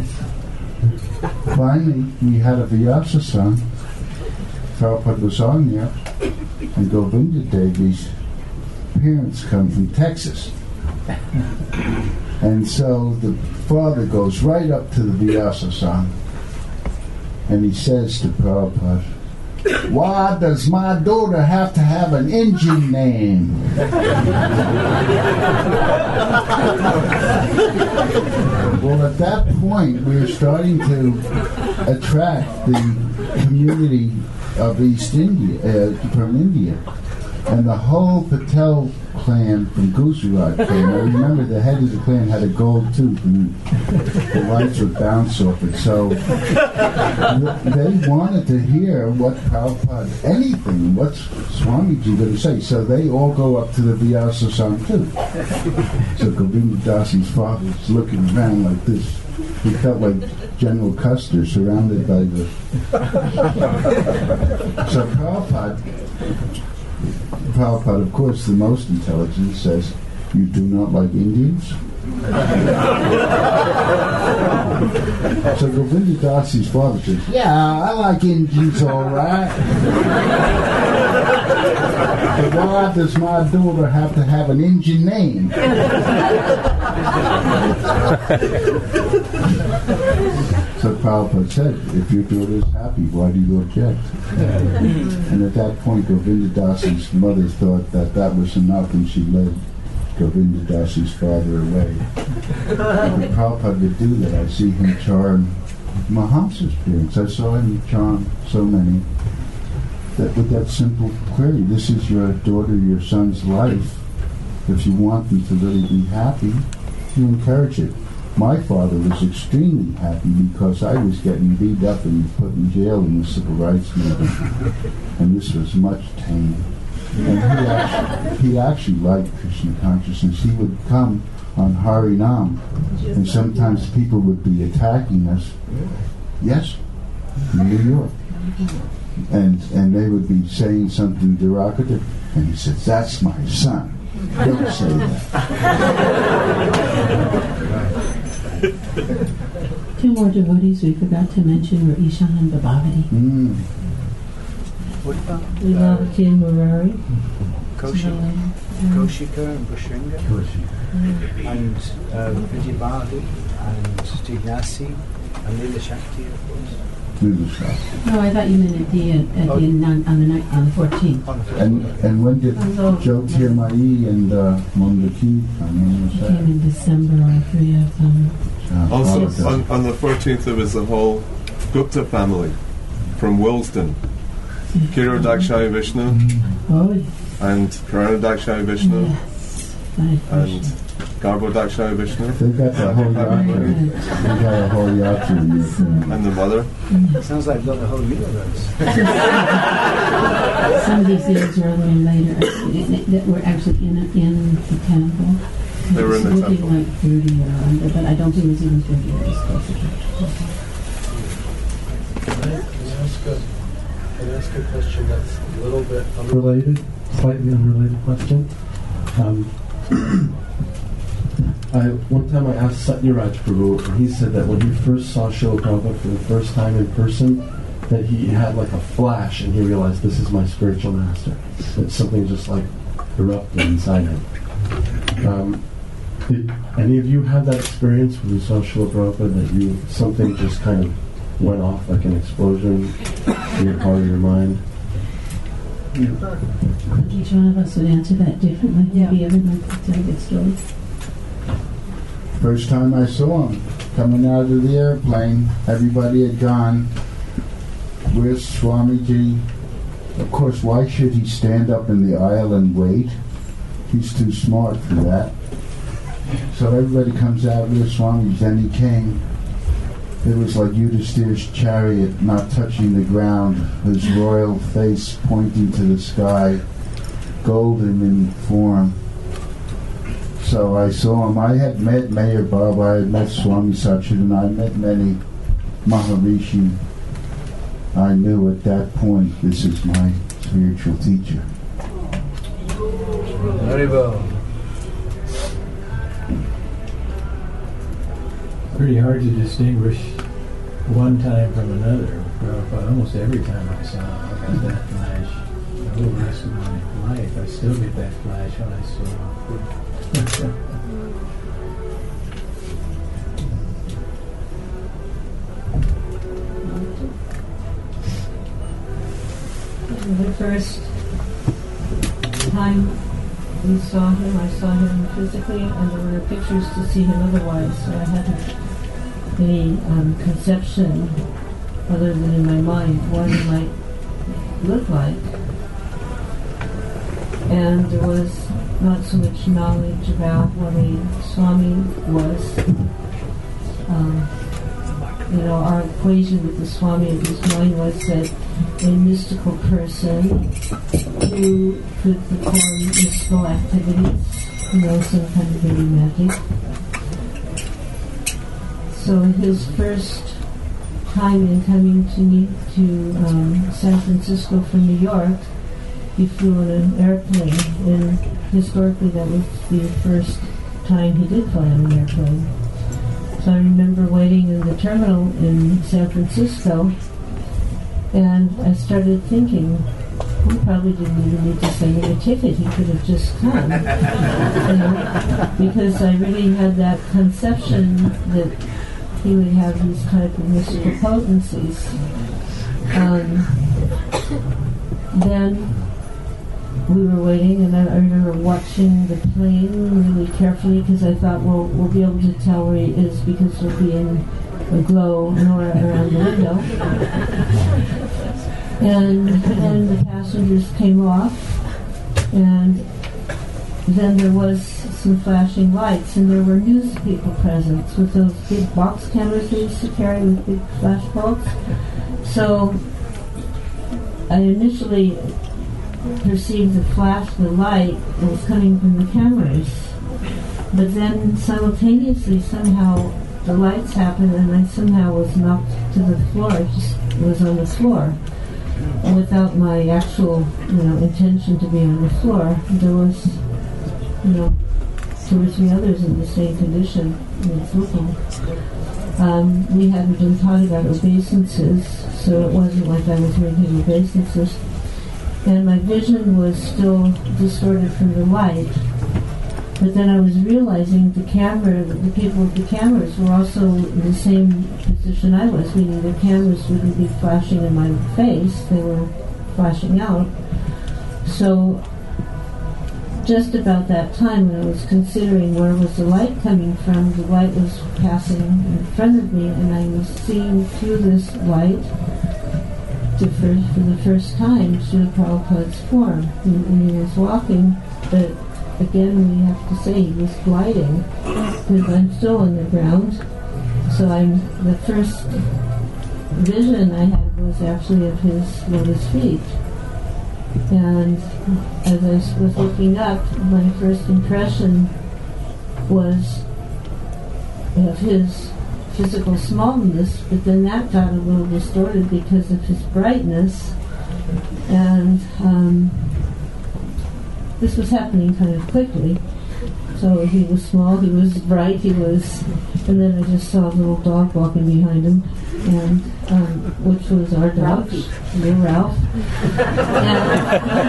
Finally, we had a Vyasa song. Prabhupada was on there, and Govinda Devi's parents come from Texas. And so the father goes right up to the Vyasa song and he says to Prabhupada, "Why does my daughter have to have an Indian name?" Well, at that point, we were starting to attract the community of East India, uh, from India. And the whole Patel clan from Gujarat came. I remember the head of the clan had a gold tooth and the lights would bounce off it. So they wanted to hear what Prabhupada, anything, what's Swamiji going to say. So they all go up to the Vyasa Sangh too. So Govinda Dasi's father was looking around like this. He felt like General Custer surrounded by the... So Prabhupada... Prabhupada, of course, the most intelligent, says, "You do not like Indians?" So Govinda Dasi's father says, "Yeah, I like Indians all right. But why does my daughter have to have an Indian name?" So Prabhupada said, "If your daughter is happy, why do you object?" And at that point, Govinda Dasi's mother thought that that was enough, and she led Govinda Dasi's father away. But Prabhupada would do that. I see him charm Mahamsa's parents. I saw him charm so many. That with that simple query, this is your daughter, your son's life. If you want them to really be happy, you encourage it. My father was extremely happy because I was getting beat up and put in jail in the civil rights movement. And this was much tame. And he actually, he actually liked Krishna consciousness. He would come on Harinam, and sometimes people would be attacking us. Yes, in New York. And and they would be saying something derogatory, and he said, "That's my son. Don't say that." Two more devotees we forgot to mention were Ishan and Babavati. Mm. Leelavati and Murari. Koshika, Koshika and Bhushringa. And um, Vijayabhadu and Jignasi and Leela Shakti, of course. No, I thought you meant at the at the Oh. on, on the night on the fourteenth. And and when did Jyotirmayi and uh, Mondaki come in? Was Came that? in December, all three of them. Uh, Also, Prabhupada. on, on the fourteenth, there was the whole Gupta family from Willesden. Kiro Dakshai Vishnu Oh, yes. and Karana Dakshai Vishnu Yes. Hare and Krishna. Garbo Dakshai Vishnu They got the whole yatra. They got a whole yatra in your family. and the mother. Sounds like you've got the whole universe. Some of these things were a little later actually, that were actually in in the temple. They were in the It's looking temple. like thirty or under, but I don't think it was even thirty years closer to. Can I ask a, can I ask a question that's a little bit unrelated, slightly unrelated question? Um, I, one time I asked Satyaraj Prabhu, and he said that when he first saw Srila Prabhupada for the first time in person, that he had like a flash and he realized, this is my spiritual master. That something just like erupted inside him. Um, did any of you have that experience when you saw Srila Prabhupada, that you, something just kind of went off like an explosion in your heart or your mind? Each one of us would answer that differently. Maybe everyone could tell a good story. First time I saw him, coming out of the airplane, everybody had gone. Where's Swamiji? Of course, why should he stand up in the aisle and wait? He's too smart for that. So everybody comes out, where's Swamiji? Then he came. It was like Yudhishthira's chariot not touching the ground, his royal face pointing to the sky, golden in form. So I saw him. I had met Mayor Baba, I had met Swami Satchidananda, I met many Maharishi. I knew at that point, this is my spiritual teacher. Very well. Pretty hard to distinguish one time from another. But almost every time I saw him, I got that flash. The whole rest of my life, I still get that flash when I saw him. the first time we saw him, I saw him physically, and there were pictures to see him otherwise, so I hadn't any um, conception other than in my mind what he might look like. And there was not so much knowledge about what a Swami was. Um, you know, our equation with the Swami of his mind was that a mystical person who could perform mystical activities, you know, some kind of very magic. So his first time in coming to meet to um, San Francisco from New York, he flew on an airplane, and historically that was the first time he did fly on an airplane. So I remember waiting in the terminal in San Francisco, and I started thinking, he probably didn't even need to send me a ticket, he could have just come. You know, because I really had that conception that he would have these type of mystical potencies. Um, then we were waiting, and I, I remember watching the plane really carefully because I thought, well, we'll be able to tell where he is because there'll be in a glow aura around the window. And then the passengers came off, and then there was some flashing lights, and there were news people present with those big box cameras they used to carry with big flash bulbs. So I initially perceived the flash, the light that was coming from the cameras, but then simultaneously somehow the lights happened and I somehow was knocked to the floor. I just was on the floor without my actual, you know, intention to be on the floor. There was, you know, two or three others in the same condition in its looking. Um, we hadn't been taught about obeisances, so it wasn't like I was making obeisances. And my vision was still distorted from the light. But then I was realizing the camera, the people with the cameras were also in the same position I was, meaning the cameras wouldn't be flashing in my face, they were flashing out. So just about that time when I was considering where was the light coming from, the light was passing in front of me, and I was seeing through this light to first, for the first time Srila Prabhupada's form. And he was walking, but again we have to say he was gliding, because I'm still on the ground. So I'm the first vision I had was actually of his lotus feet. And as I was looking up, my first impression was of his physical smallness, but then that got a little distorted because of his brightness. And um, this was happening kind of quickly. So he was small, he was bright, he was, and then I just saw a little dog walking behind him, and um, which was our dog, little Ralph. And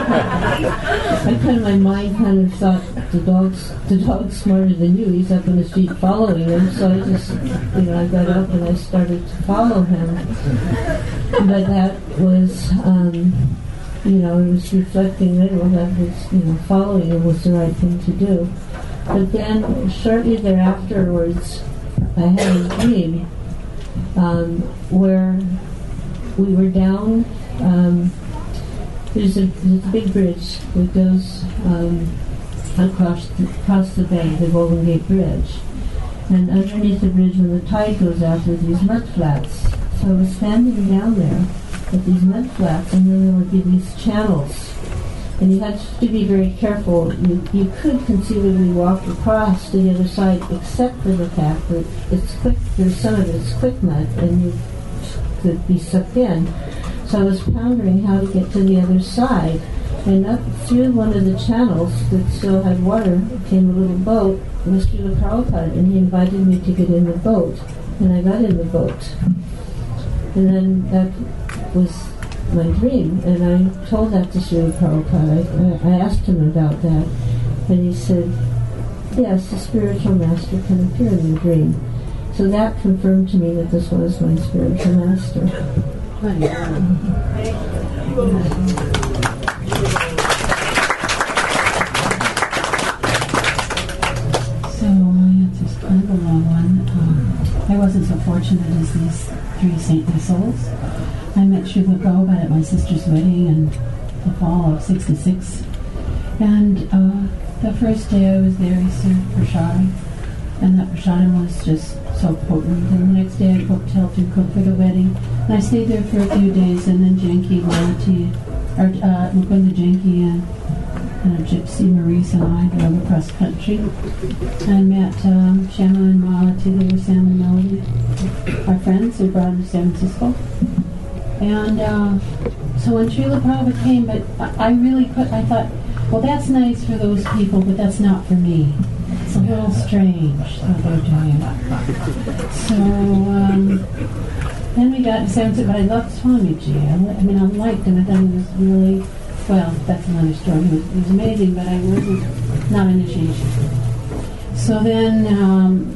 I kind of, my mind kind of thought, the dog's the dog's smarter than you. He's up on his feet following him. So I just, you know, I got up and I started to follow him. But that was, um, you know, it was reflecting that, well, that was, you know, following him was the right thing to do. But then, shortly thereafterwards, I had a dream um, where we were down. Um, there's, a, there's a big bridge that goes um, across the, across the bay, the Golden Gate Bridge. And underneath the bridge, when the tide goes out, there's these mud flats. So I was standing down there at these mud flats, and then there would be these channels. And you had to be very careful. You, you could conceivably walk across to the other side, except for the fact that it's quick. There's some of it's quick mud, and you could be sucked in. So I was pondering how to get to the other side. And up through one of the channels that still had water came a little boat with Srila Prabhupada, and he invited me to get in the boat. And I got in the boat. And then that was my dream, and I told that to Srila Prabhupada. I, I asked him about that, and he said, yes, the spiritual master can appear in the dream. So that confirmed to me that this was my spiritual master. fortunate as these three saintly souls. I met Srila Prabhupada at my sister's wedding in the fall of sixty-six. And uh, the first day I was there, he served prasadam. And that prasadam was just so potent. And the next day I cooked, helped him cook for the wedding. And I stayed there for a few days, and then Janki, Malati, or uh, Mukunda Janki and, and a gypsy, Maurice, and I drove across country. I met um, Shama and Malati, they were Sam and Melody, our friends who brought them to San Francisco. And uh, so when Srila Prabhupada came, but I, I really put, I thought, well, that's nice for those people, but that's not for me. It's a little strange what they're doing. So um, then we got to San Francisco, but I loved Swamiji. I, I mean, I liked him. I thought he was really, well, that's another story. He was, he was amazing, but I wasn't, not initiation. So then um,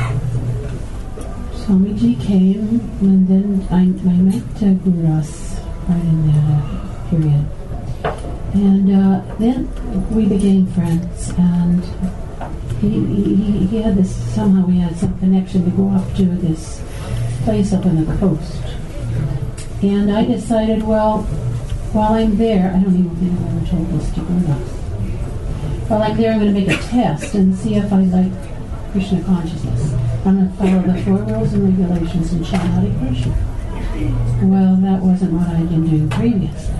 Swamiji came, and then I, I met uh, Guru Ras right in that uh, period. And uh, then we became friends, and he, he, he had this, somehow we had some connection to go up to this place up on the coast. And I decided, well, while I'm there, I don't even think I've ever told this to Guru Ras. While I'm there, I'm going to make a test and see if I like Krishna consciousness. I'm going to follow the four rules and regulations in Shamati Krishna. Well, that wasn't what I'd been doing previously.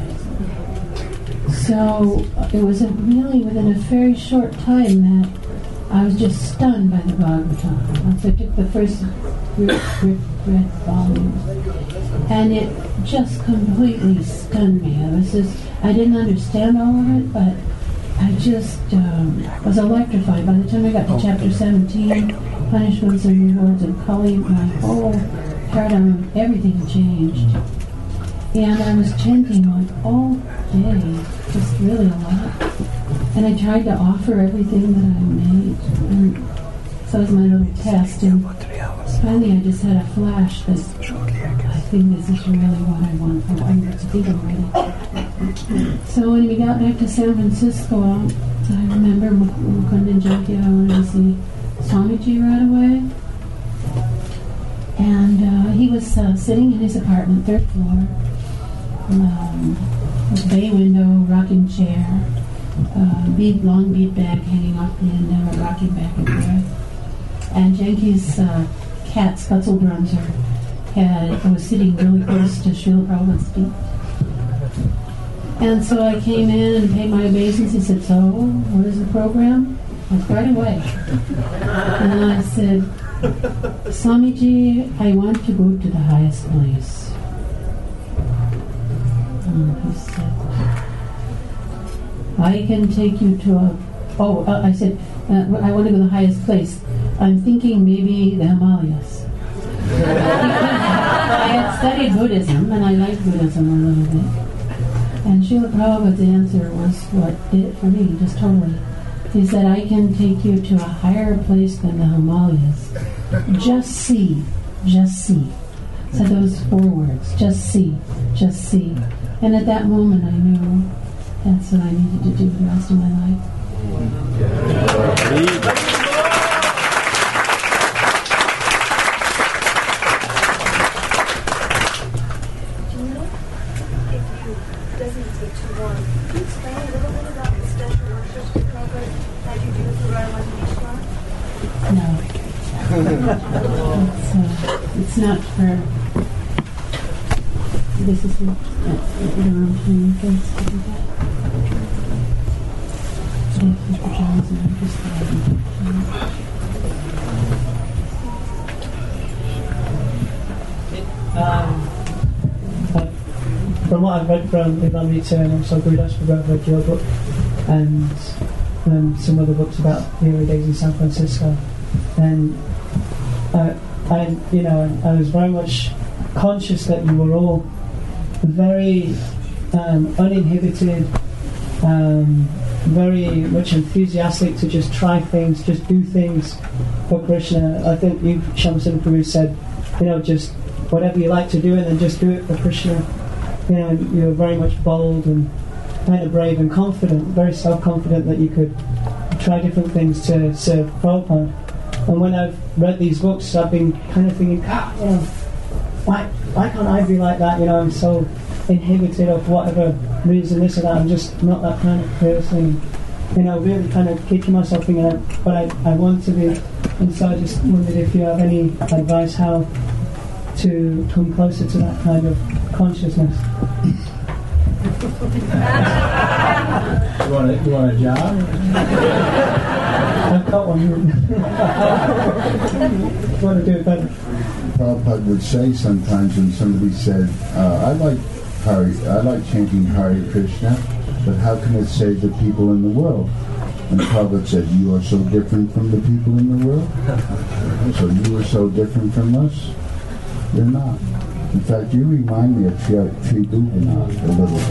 So it was a really within a very short time that I was just stunned by the Bhagavatam. So I took the first read volume, and it just completely stunned me. I was just, I didn't understand all of it, but I just um, was electrified. By the time I got to chapter seventeen, Punishments and Rewards of Kali, my whole paradigm of everything had changed. And I was chanting like all day, just really a lot. And I tried to offer everything that I made. And so it was my little test. And finally I just had a flash that I think this is really what I want. I want it to be already. So when we got back to San Francisco, I remember Mukunda and Janki, I wanted to see Swamiji right away. And uh, he was uh, sitting in his apartment, third floor, um, with a bay window, rocking chair, uh, bead, long bead bag hanging off the end of it, rocking back and forth. And Janki's uh, cat, Scutzel Drumser, had was sitting really close to Srila Prabhupada's feet. And so I came in and paid my obeisance. He said, "So, what is the program?" Like right away. And I said, "Swamiji, I want to go to the highest place." And he said, "I can take you to a..." Oh, uh, I said, uh, "I want to go to the highest place. I'm thinking maybe the Himalayas." I had studied Buddhism, and I liked Buddhism a little bit. And Srila Prabhupada's answer was what did it for me, just totally. He said, "I can take you to a higher place than the Himalayas. Just see, just see." Said those four words, just see, just see. And at that moment I knew that's what I needed to do the rest of my life. It's, uh, it's not for. This is not the wrong time place to do that. If the pajamas are interested. Um, from what I've read from Ivan Rita and also Guru Das Prabhupada, your book, and um, some other books about the early days in San Francisco, and uh, I, you know, I was very much conscious that you were all very um, uninhibited, um, very much enthusiastic to just try things, just do things for Krishna. I think you, Shamsun Prabhu, said, you know, just whatever you like to do, and then just do it for Krishna. You know, you were very much bold and kind of brave and confident, very self-confident that you could try different things to serve Prabhupada. And when I've read these books, I've been kind of thinking, God, you know, why, why can't I be like that? You know, I'm so inhibited of whatever reason, this or that. I'm just not that kind of person. You know, really kind of kicking myself thinking, uh, but I, I want to be. And so I just wondered if you have any advice how to come closer to that kind of consciousness. You want a, you want a job? I've got one. Want to do it better. Prabhupada would say sometimes when somebody said, uh, I like Hari, I like chanting Hare Krishna, but how can it save the people in the world? And Prabhupada said, you are so different from the people in the world? So you are so different from us? You're not. In fact, you remind me of Sri Sri Bhuvanath a little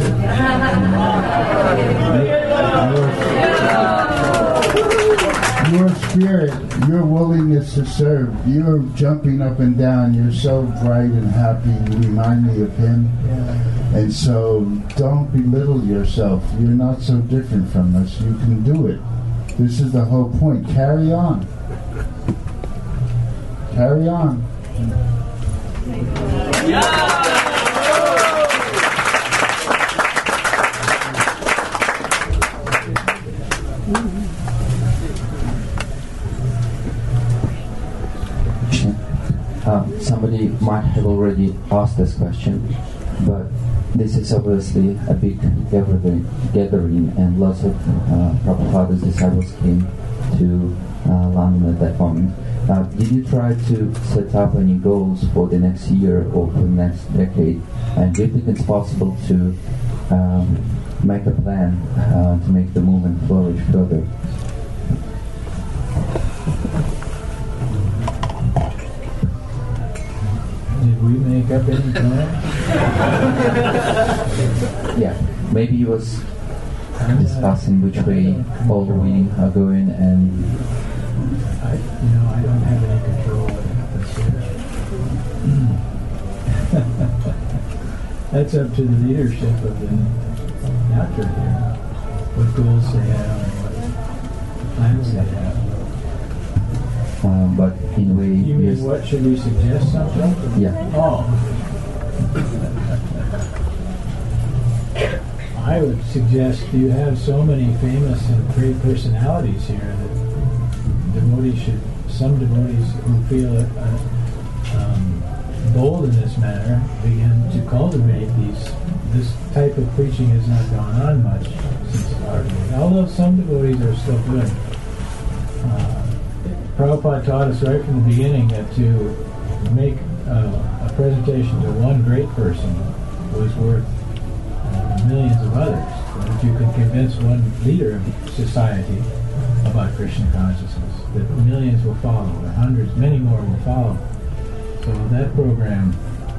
bit. Your spirit, your willingness to serve, you're jumping up and down, you're so bright and happy, you remind me of him. And so don't belittle yourself. You're not so different from us. You can do it. This is the whole point. Carry on. Carry on. Um, somebody might have already asked this question, but this is obviously a big gathering, gathering and lots of uh, Prabhupada's disciples came to uh, London at that moment. Uh, did you try to set up any goals for the next year or for the next decade? And do you think it's possible to um, make a plan uh, to make the movement flourish further? Did we make up any plan? Yeah, maybe he was discussing which way all we are going, and I, you know, I don't have any control of what happens here. That's up to the leadership of the doctor here. What goals they have and what plans they have. um, but in a way, You mean yes. what, should we suggest something? Yeah. Oh. I would suggest you have so many famous and great personalities here that devotees should, some devotees who feel uh, um, bold in this manner, begin to cultivate these. This type of preaching has not gone on much since our day, although some devotees are still doing it. Uh, Prabhupada taught us right from the beginning that to make uh, a presentation to one great person was worth uh, millions of others. So if you could convince one leader of society about Krishna consciousness, that millions will follow, or hundreds, many more will follow. So that program,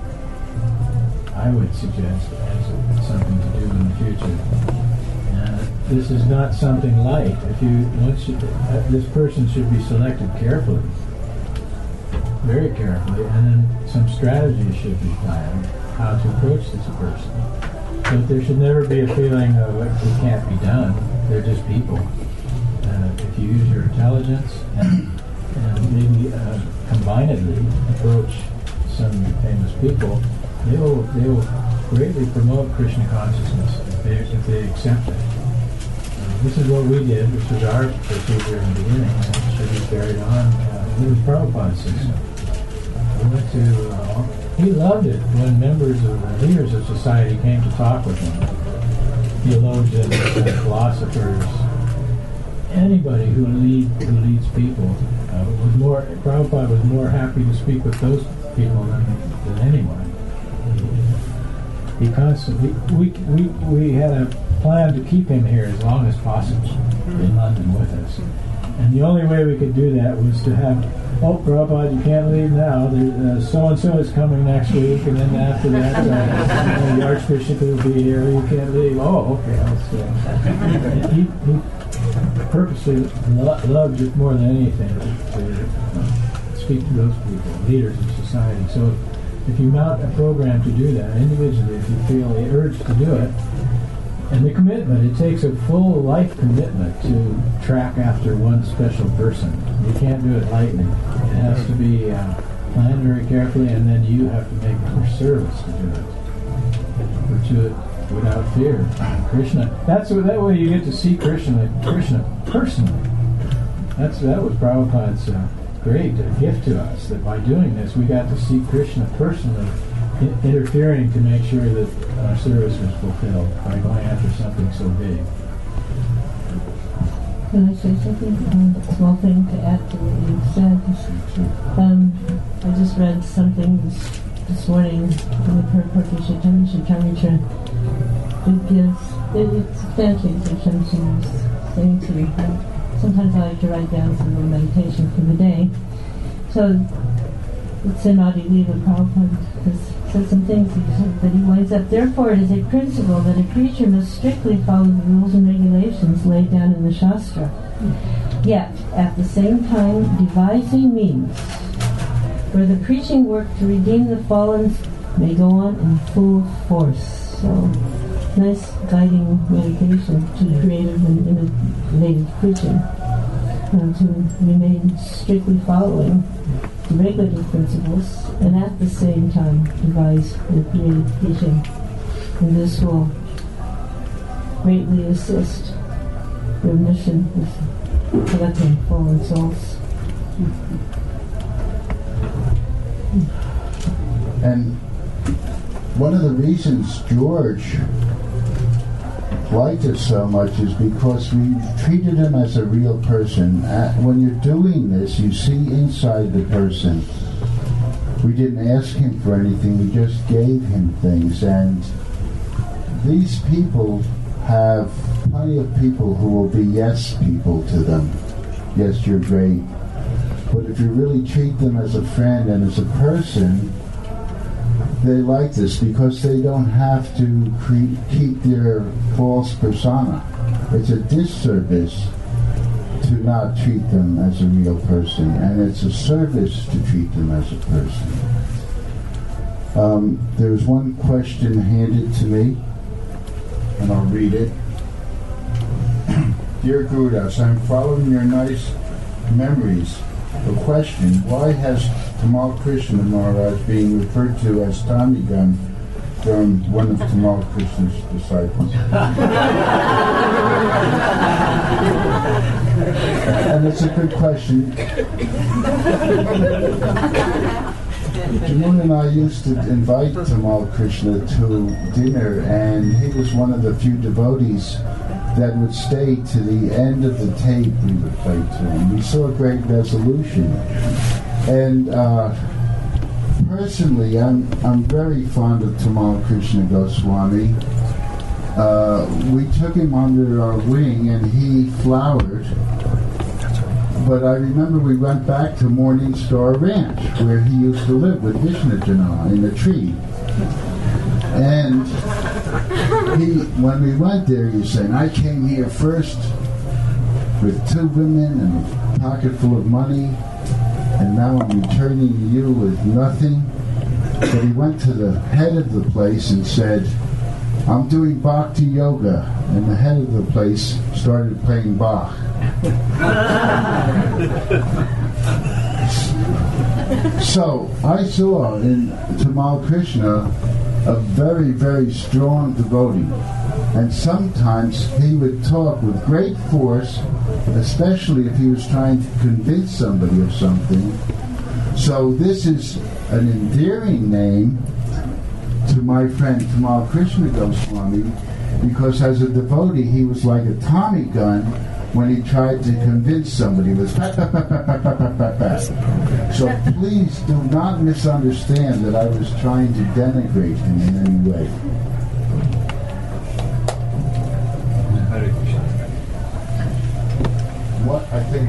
I would suggest, as something to do in the future. Uh, this is not something light. If you once you, uh, this person should be selected carefully, very carefully, and then some strategy should be planned how to approach this person. But there should never be a feeling of it can't be done. They're just people. Uh, if you use your intelligence and, and maybe uh, combinedly approach some famous people, they will they will greatly promote Krishna consciousness if they if they accept it. Uh, this is what we did. This was our procedure in the beginning, and it should be carried on. Uh, it was Prabhupada's system. We went to. Uh, he loved it when members of the leaders of society came to talk with him. Theologians, uh, philosophers, anybody who lead who leads people uh, was more. Prabhupada was more happy to speak with those people than than anyone. He constantly. We we we had a plan to keep him here as long as possible in London with us, and the only way we could do that was to have. Oh, Prabhupada, you can't leave now. There, uh, so-and-so is coming next week, and then after that, uh, the Archbishop will be here. You can't leave. Oh, okay, I'll stay. He, he purposely lo- loved it more than anything to uh, speak to those people, leaders of society. So if you mount a program to do that individually, if you feel the urge to do it, and the commitment, it takes a full life commitment to track after one special person. You can't do it lightly. It has to be uh, planned very carefully, and then you have to make it your service to do it. Or to it without fear. Krishna. That's what, that way you get to see Krishna, Krishna personally. That's that was Prabhupada's uh, great uh, gift to us. That by doing this, we got to see Krishna personally, I- interfering to make sure that our service was fulfilled by going after something so big. Can I say something? Um, a small thing to add to what you said. Um, I just read something this, this morning in the Purport of Chaitanya Charitamrita. It gives, it, it's fantastic, Shamsi was saying to me. Sometimes I like to write down some little meditation for the day. So, it's in Adi Leva, Prabhupada has said some things that he winds up. Therefore, it is a principle that a preacher must strictly follow the rules and regulations laid down in the Shastra. Yet, at the same time, devising means where the preaching work to redeem the fallen may go on in full force. So, nice guiding meditation to creative and innovative preaching. Uh, to remain strictly following the regulative principles and at the same time devise the creative preaching. And this will greatly assist your mission with collecting fallen souls. And one of the reasons George liked us so much is because we treated him as a real person. Uh, when you're doing this, you see inside the person. We didn't ask him for anything, we just gave him things. And these people have plenty of people who will be yes people to them. Yes, you're great. But if you really treat them as a friend and as a person, they like this because they don't have to cre- keep their false persona. It's a disservice to not treat them as a real person, and it's a service to treat them as a person. Um, there's one question handed to me, and I'll read it. Dear Gurudas, I'm following your nice memories. The question, why has Tamal Krishna Maharaj being referred to as Tommy Gun from one of Tamal Krishna's disciples? And it's a good question. Jamuna and I used to invite Tamal Krishna to dinner, and he was one of the few devotees that would stay to the end of the tape we would play to him. We saw a great resolution. And uh, personally, I'm I'm very fond of Tamal Krishna Goswami. Uh, we took him under our wing and he flowered. But I remember we went back to Morning Star Ranch, where he used to live with Vishnujana in the tree. And he, when we went there, he was saying, I came here first with two women and a pocket full of money, and now I'm returning to you with nothing. But he went to the head of the place and said, I'm doing bhakti yoga. And the head of the place started playing Bach. So I saw in Tamal Krishna a very, very strong devotee. And sometimes he would talk with great force, especially if he was trying to convince somebody of something. So this is an endearing name to my friend Tamal Krishna Goswami, because as a devotee he was like a Tommy gun when he tried to convince somebody. It was pat, pat, pat, pat, pat, pat, pat, pat. So please do not misunderstand that I was trying to denigrate him in any way. What I think.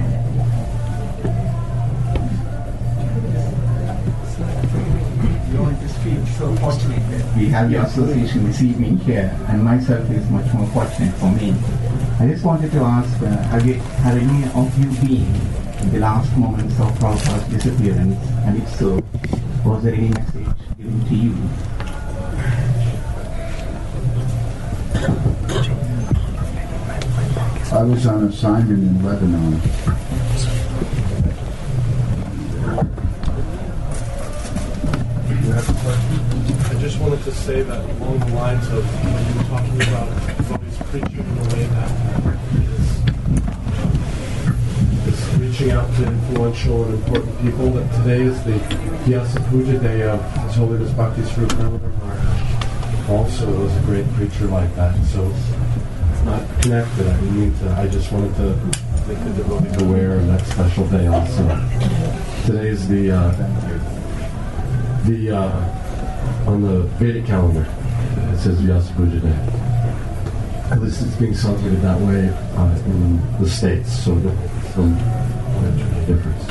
We want to feel so fortunate that we have your association this evening here, and myself is much more fortunate for me. I just wanted to ask, uh, have, you, have any of you been in the last moments of Prabhupada's disappearance, and if so, was there any message given to you? I was on assignment in Lebanon. You have a question? I just wanted to say that along the lines of when you were talking about devotees preaching in a way that is, is reaching out to influential and important people, that today is the Vyasa Puja day of His Holiness Bhakti Swarup Damodar Maharaj. Also was a great preacher like that. So it's not connected. I mean, to, I just wanted to make the devotees aware of that special day also. Today is the uh, the uh, on the Vedic calendar. It says Vyasa Puja Day. At least it's being celebrated that way uh, in the States, so there's some difference.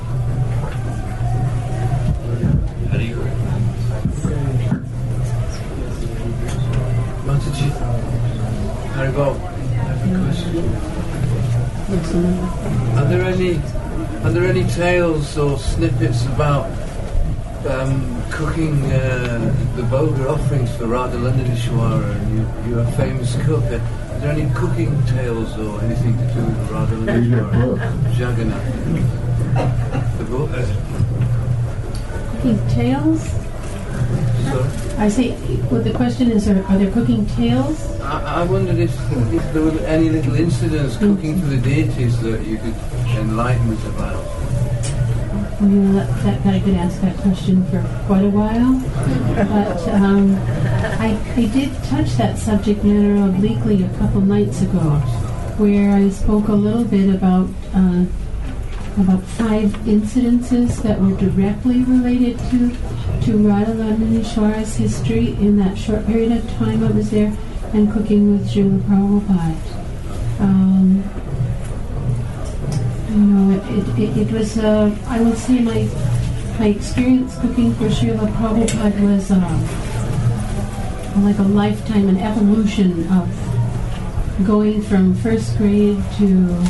Mataji, Haribol, I have a question. Are there any are there any tales or snippets about um, cooking uh, the Boga offerings for Radha Londonishwara? And you, you're a famous cook. Are there any cooking tales or anything to do with Radha Londonishwara? Jagannath. The book? Cooking tales? I say, well, the question is, are, are there cooking tales? I, I wondered if, if there were any little incidents cooking for the deities that you could enlighten us about. Well, you know, that, that guy could ask that question for quite a while. But um, I, I did touch that subject matter obliquely a couple nights ago, where I spoke a little bit about uh, about five incidences that were directly related to to Radha Londonishwara's history in that short period of time I was there, and cooking with Srila Prabhupada. Um, you know, it, it, it was, uh, I will say my my experience cooking for Srila Prabhupada was uh, like a lifetime, an evolution of going from first grade to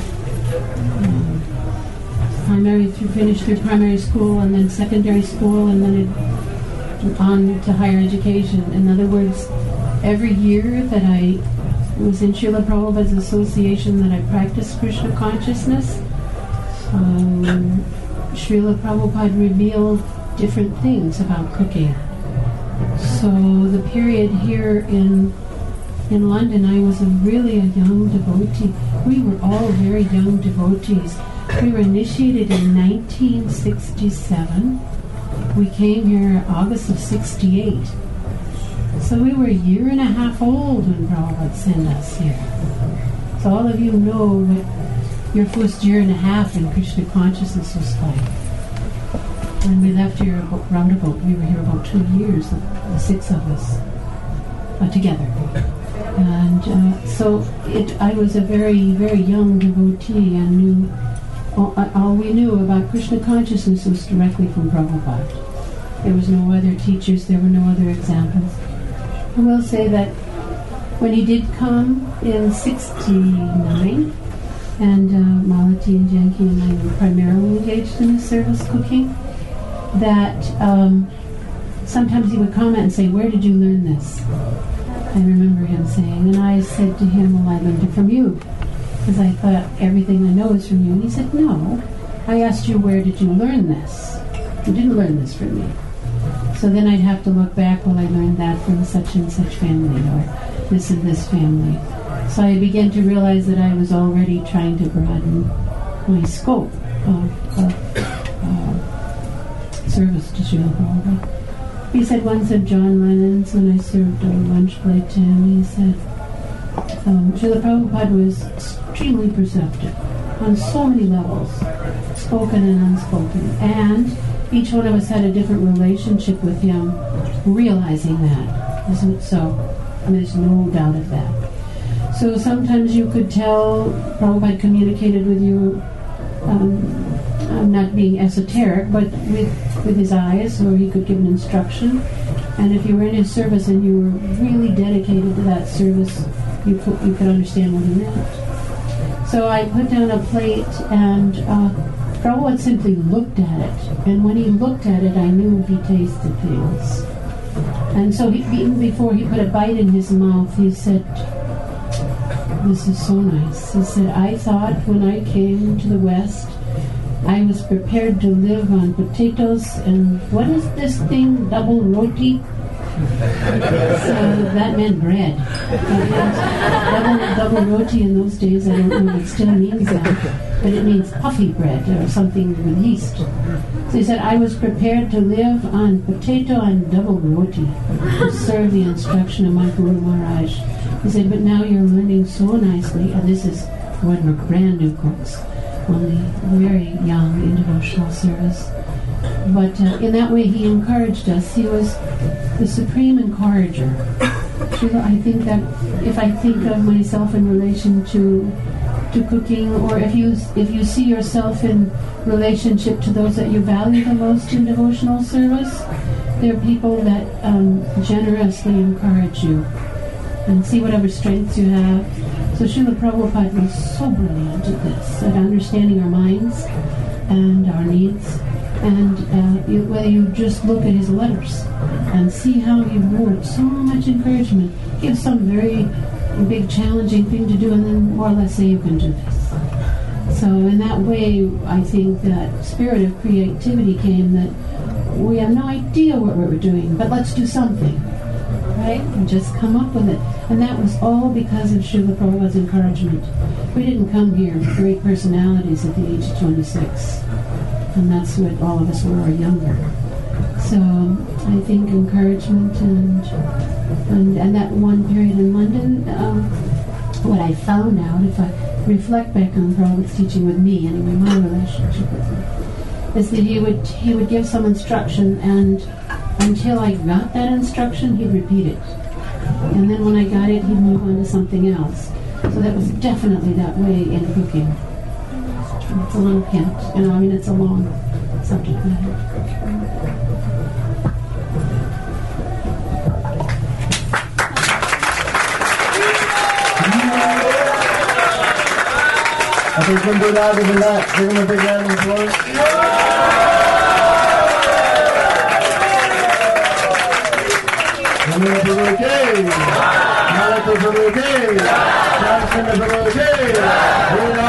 um, primary, through finish through primary school, and then secondary school, and then it, on to higher education. In other words, every year that I was in Srila Prabhupada's association that I practiced Krishna consciousness, um, Srila Prabhupada revealed different things about cooking. So the period here in in London, I was a really a young devotee. We were all very young devotees. We were initiated in nineteen sixty-seven. We came here August of sixty-eight. So we were a year and a half old when Prabhupada sent us here. So all of you know what your first year and a half in Krishna consciousness was like. When we left here about, round about, we were here about two years, the, the six of us uh, together. And uh, so it, I was a very, very young devotee and knew all, all we knew about Krishna consciousness was directly from Prabhupada. There was no other teachers, there were no other examples. I will say that when he did come in sixty-nine, and uh, Malati and Janki and I were primarily engaged in his service cooking, that um, sometimes he would comment and say, "Where did you learn this?" I remember him saying, and I said to him, "Well, I learned it from you," because I thought everything I know is from you. And he said, "No, I asked you, where did you learn this? You didn't learn this from me." So then I'd have to look back, well, I learned that from such and such family, or this and this family. So I began to realize that I was already trying to broaden my scope of, of uh, service to Srila Prabhupada. He said once at John Lennon's, when I served a lunch plate to him, he said, um, Srila Prabhupada was extremely perceptive on so many levels, spoken and unspoken, and each one of us had a different relationship with him, realizing that. Isn't it so? I mean, there's no doubt of that. So sometimes you could tell Prabhupada communicated with you, um, I'm not being esoteric, but with, with his eyes, or he could give an instruction. And if you were in his service and you were really dedicated to that service, you could, you could understand what he meant. So I put down a plate, and uh, Prabhupada simply looked at it. And when he looked at it, I knew he tasted things. And so he, even before he put a bite in his mouth, he said, this is so nice. He said, I thought when I came to the West, I was prepared to live on potatoes and what is this thing, double roti? So that meant bread. That meant double, double roti in those days. I don't know if it still means that, but it means puffy bread or something with yeast. So he said, I was prepared to live on potato and double roti to serve the instruction of my Guru Maharaj. He said, but now you're learning so nicely, and this is when we're brand new cooks, only very young in devotional service. But uh, in that way, he encouraged us. He was the supreme encourager. I think that if I think of myself in relation to to cooking, or if you if you see yourself in relationship to those that you value the most in devotional service, they're people that um, generously encourage you and see whatever strengths you have. So Srila Prabhupada was so brilliant at this, at understanding our minds and our needs. And uh, you, whether you just look at his letters and see how he wrote so much encouragement, give some very big challenging thing to do, and then more or less say you can do this. So in that way, I think that spirit of creativity came, that we have no idea what we're doing, but let's do something, right? And just come up with it. And that was all because of Srila Prabhupada's encouragement. We didn't come here with great personalities at the age of twenty-six. And that's what all of us were, or younger. So I think encouragement and and, and that one period in London, um, what I found out, if I reflect back on Prabhupada's teaching with me, anyway, my relationship with him, is that he would he would give some instruction, and until I got that instruction, he'd repeat it. And then when I got it, he'd move on to something else. So that was definitely that way in cooking. It's a little hint, you know, I mean, it's a long subject matter. I think we can do louder than that. Give them a big round of applause. Namah Prabhu Ki, Namah Prabhu Ki, Namah Prabhu Ki.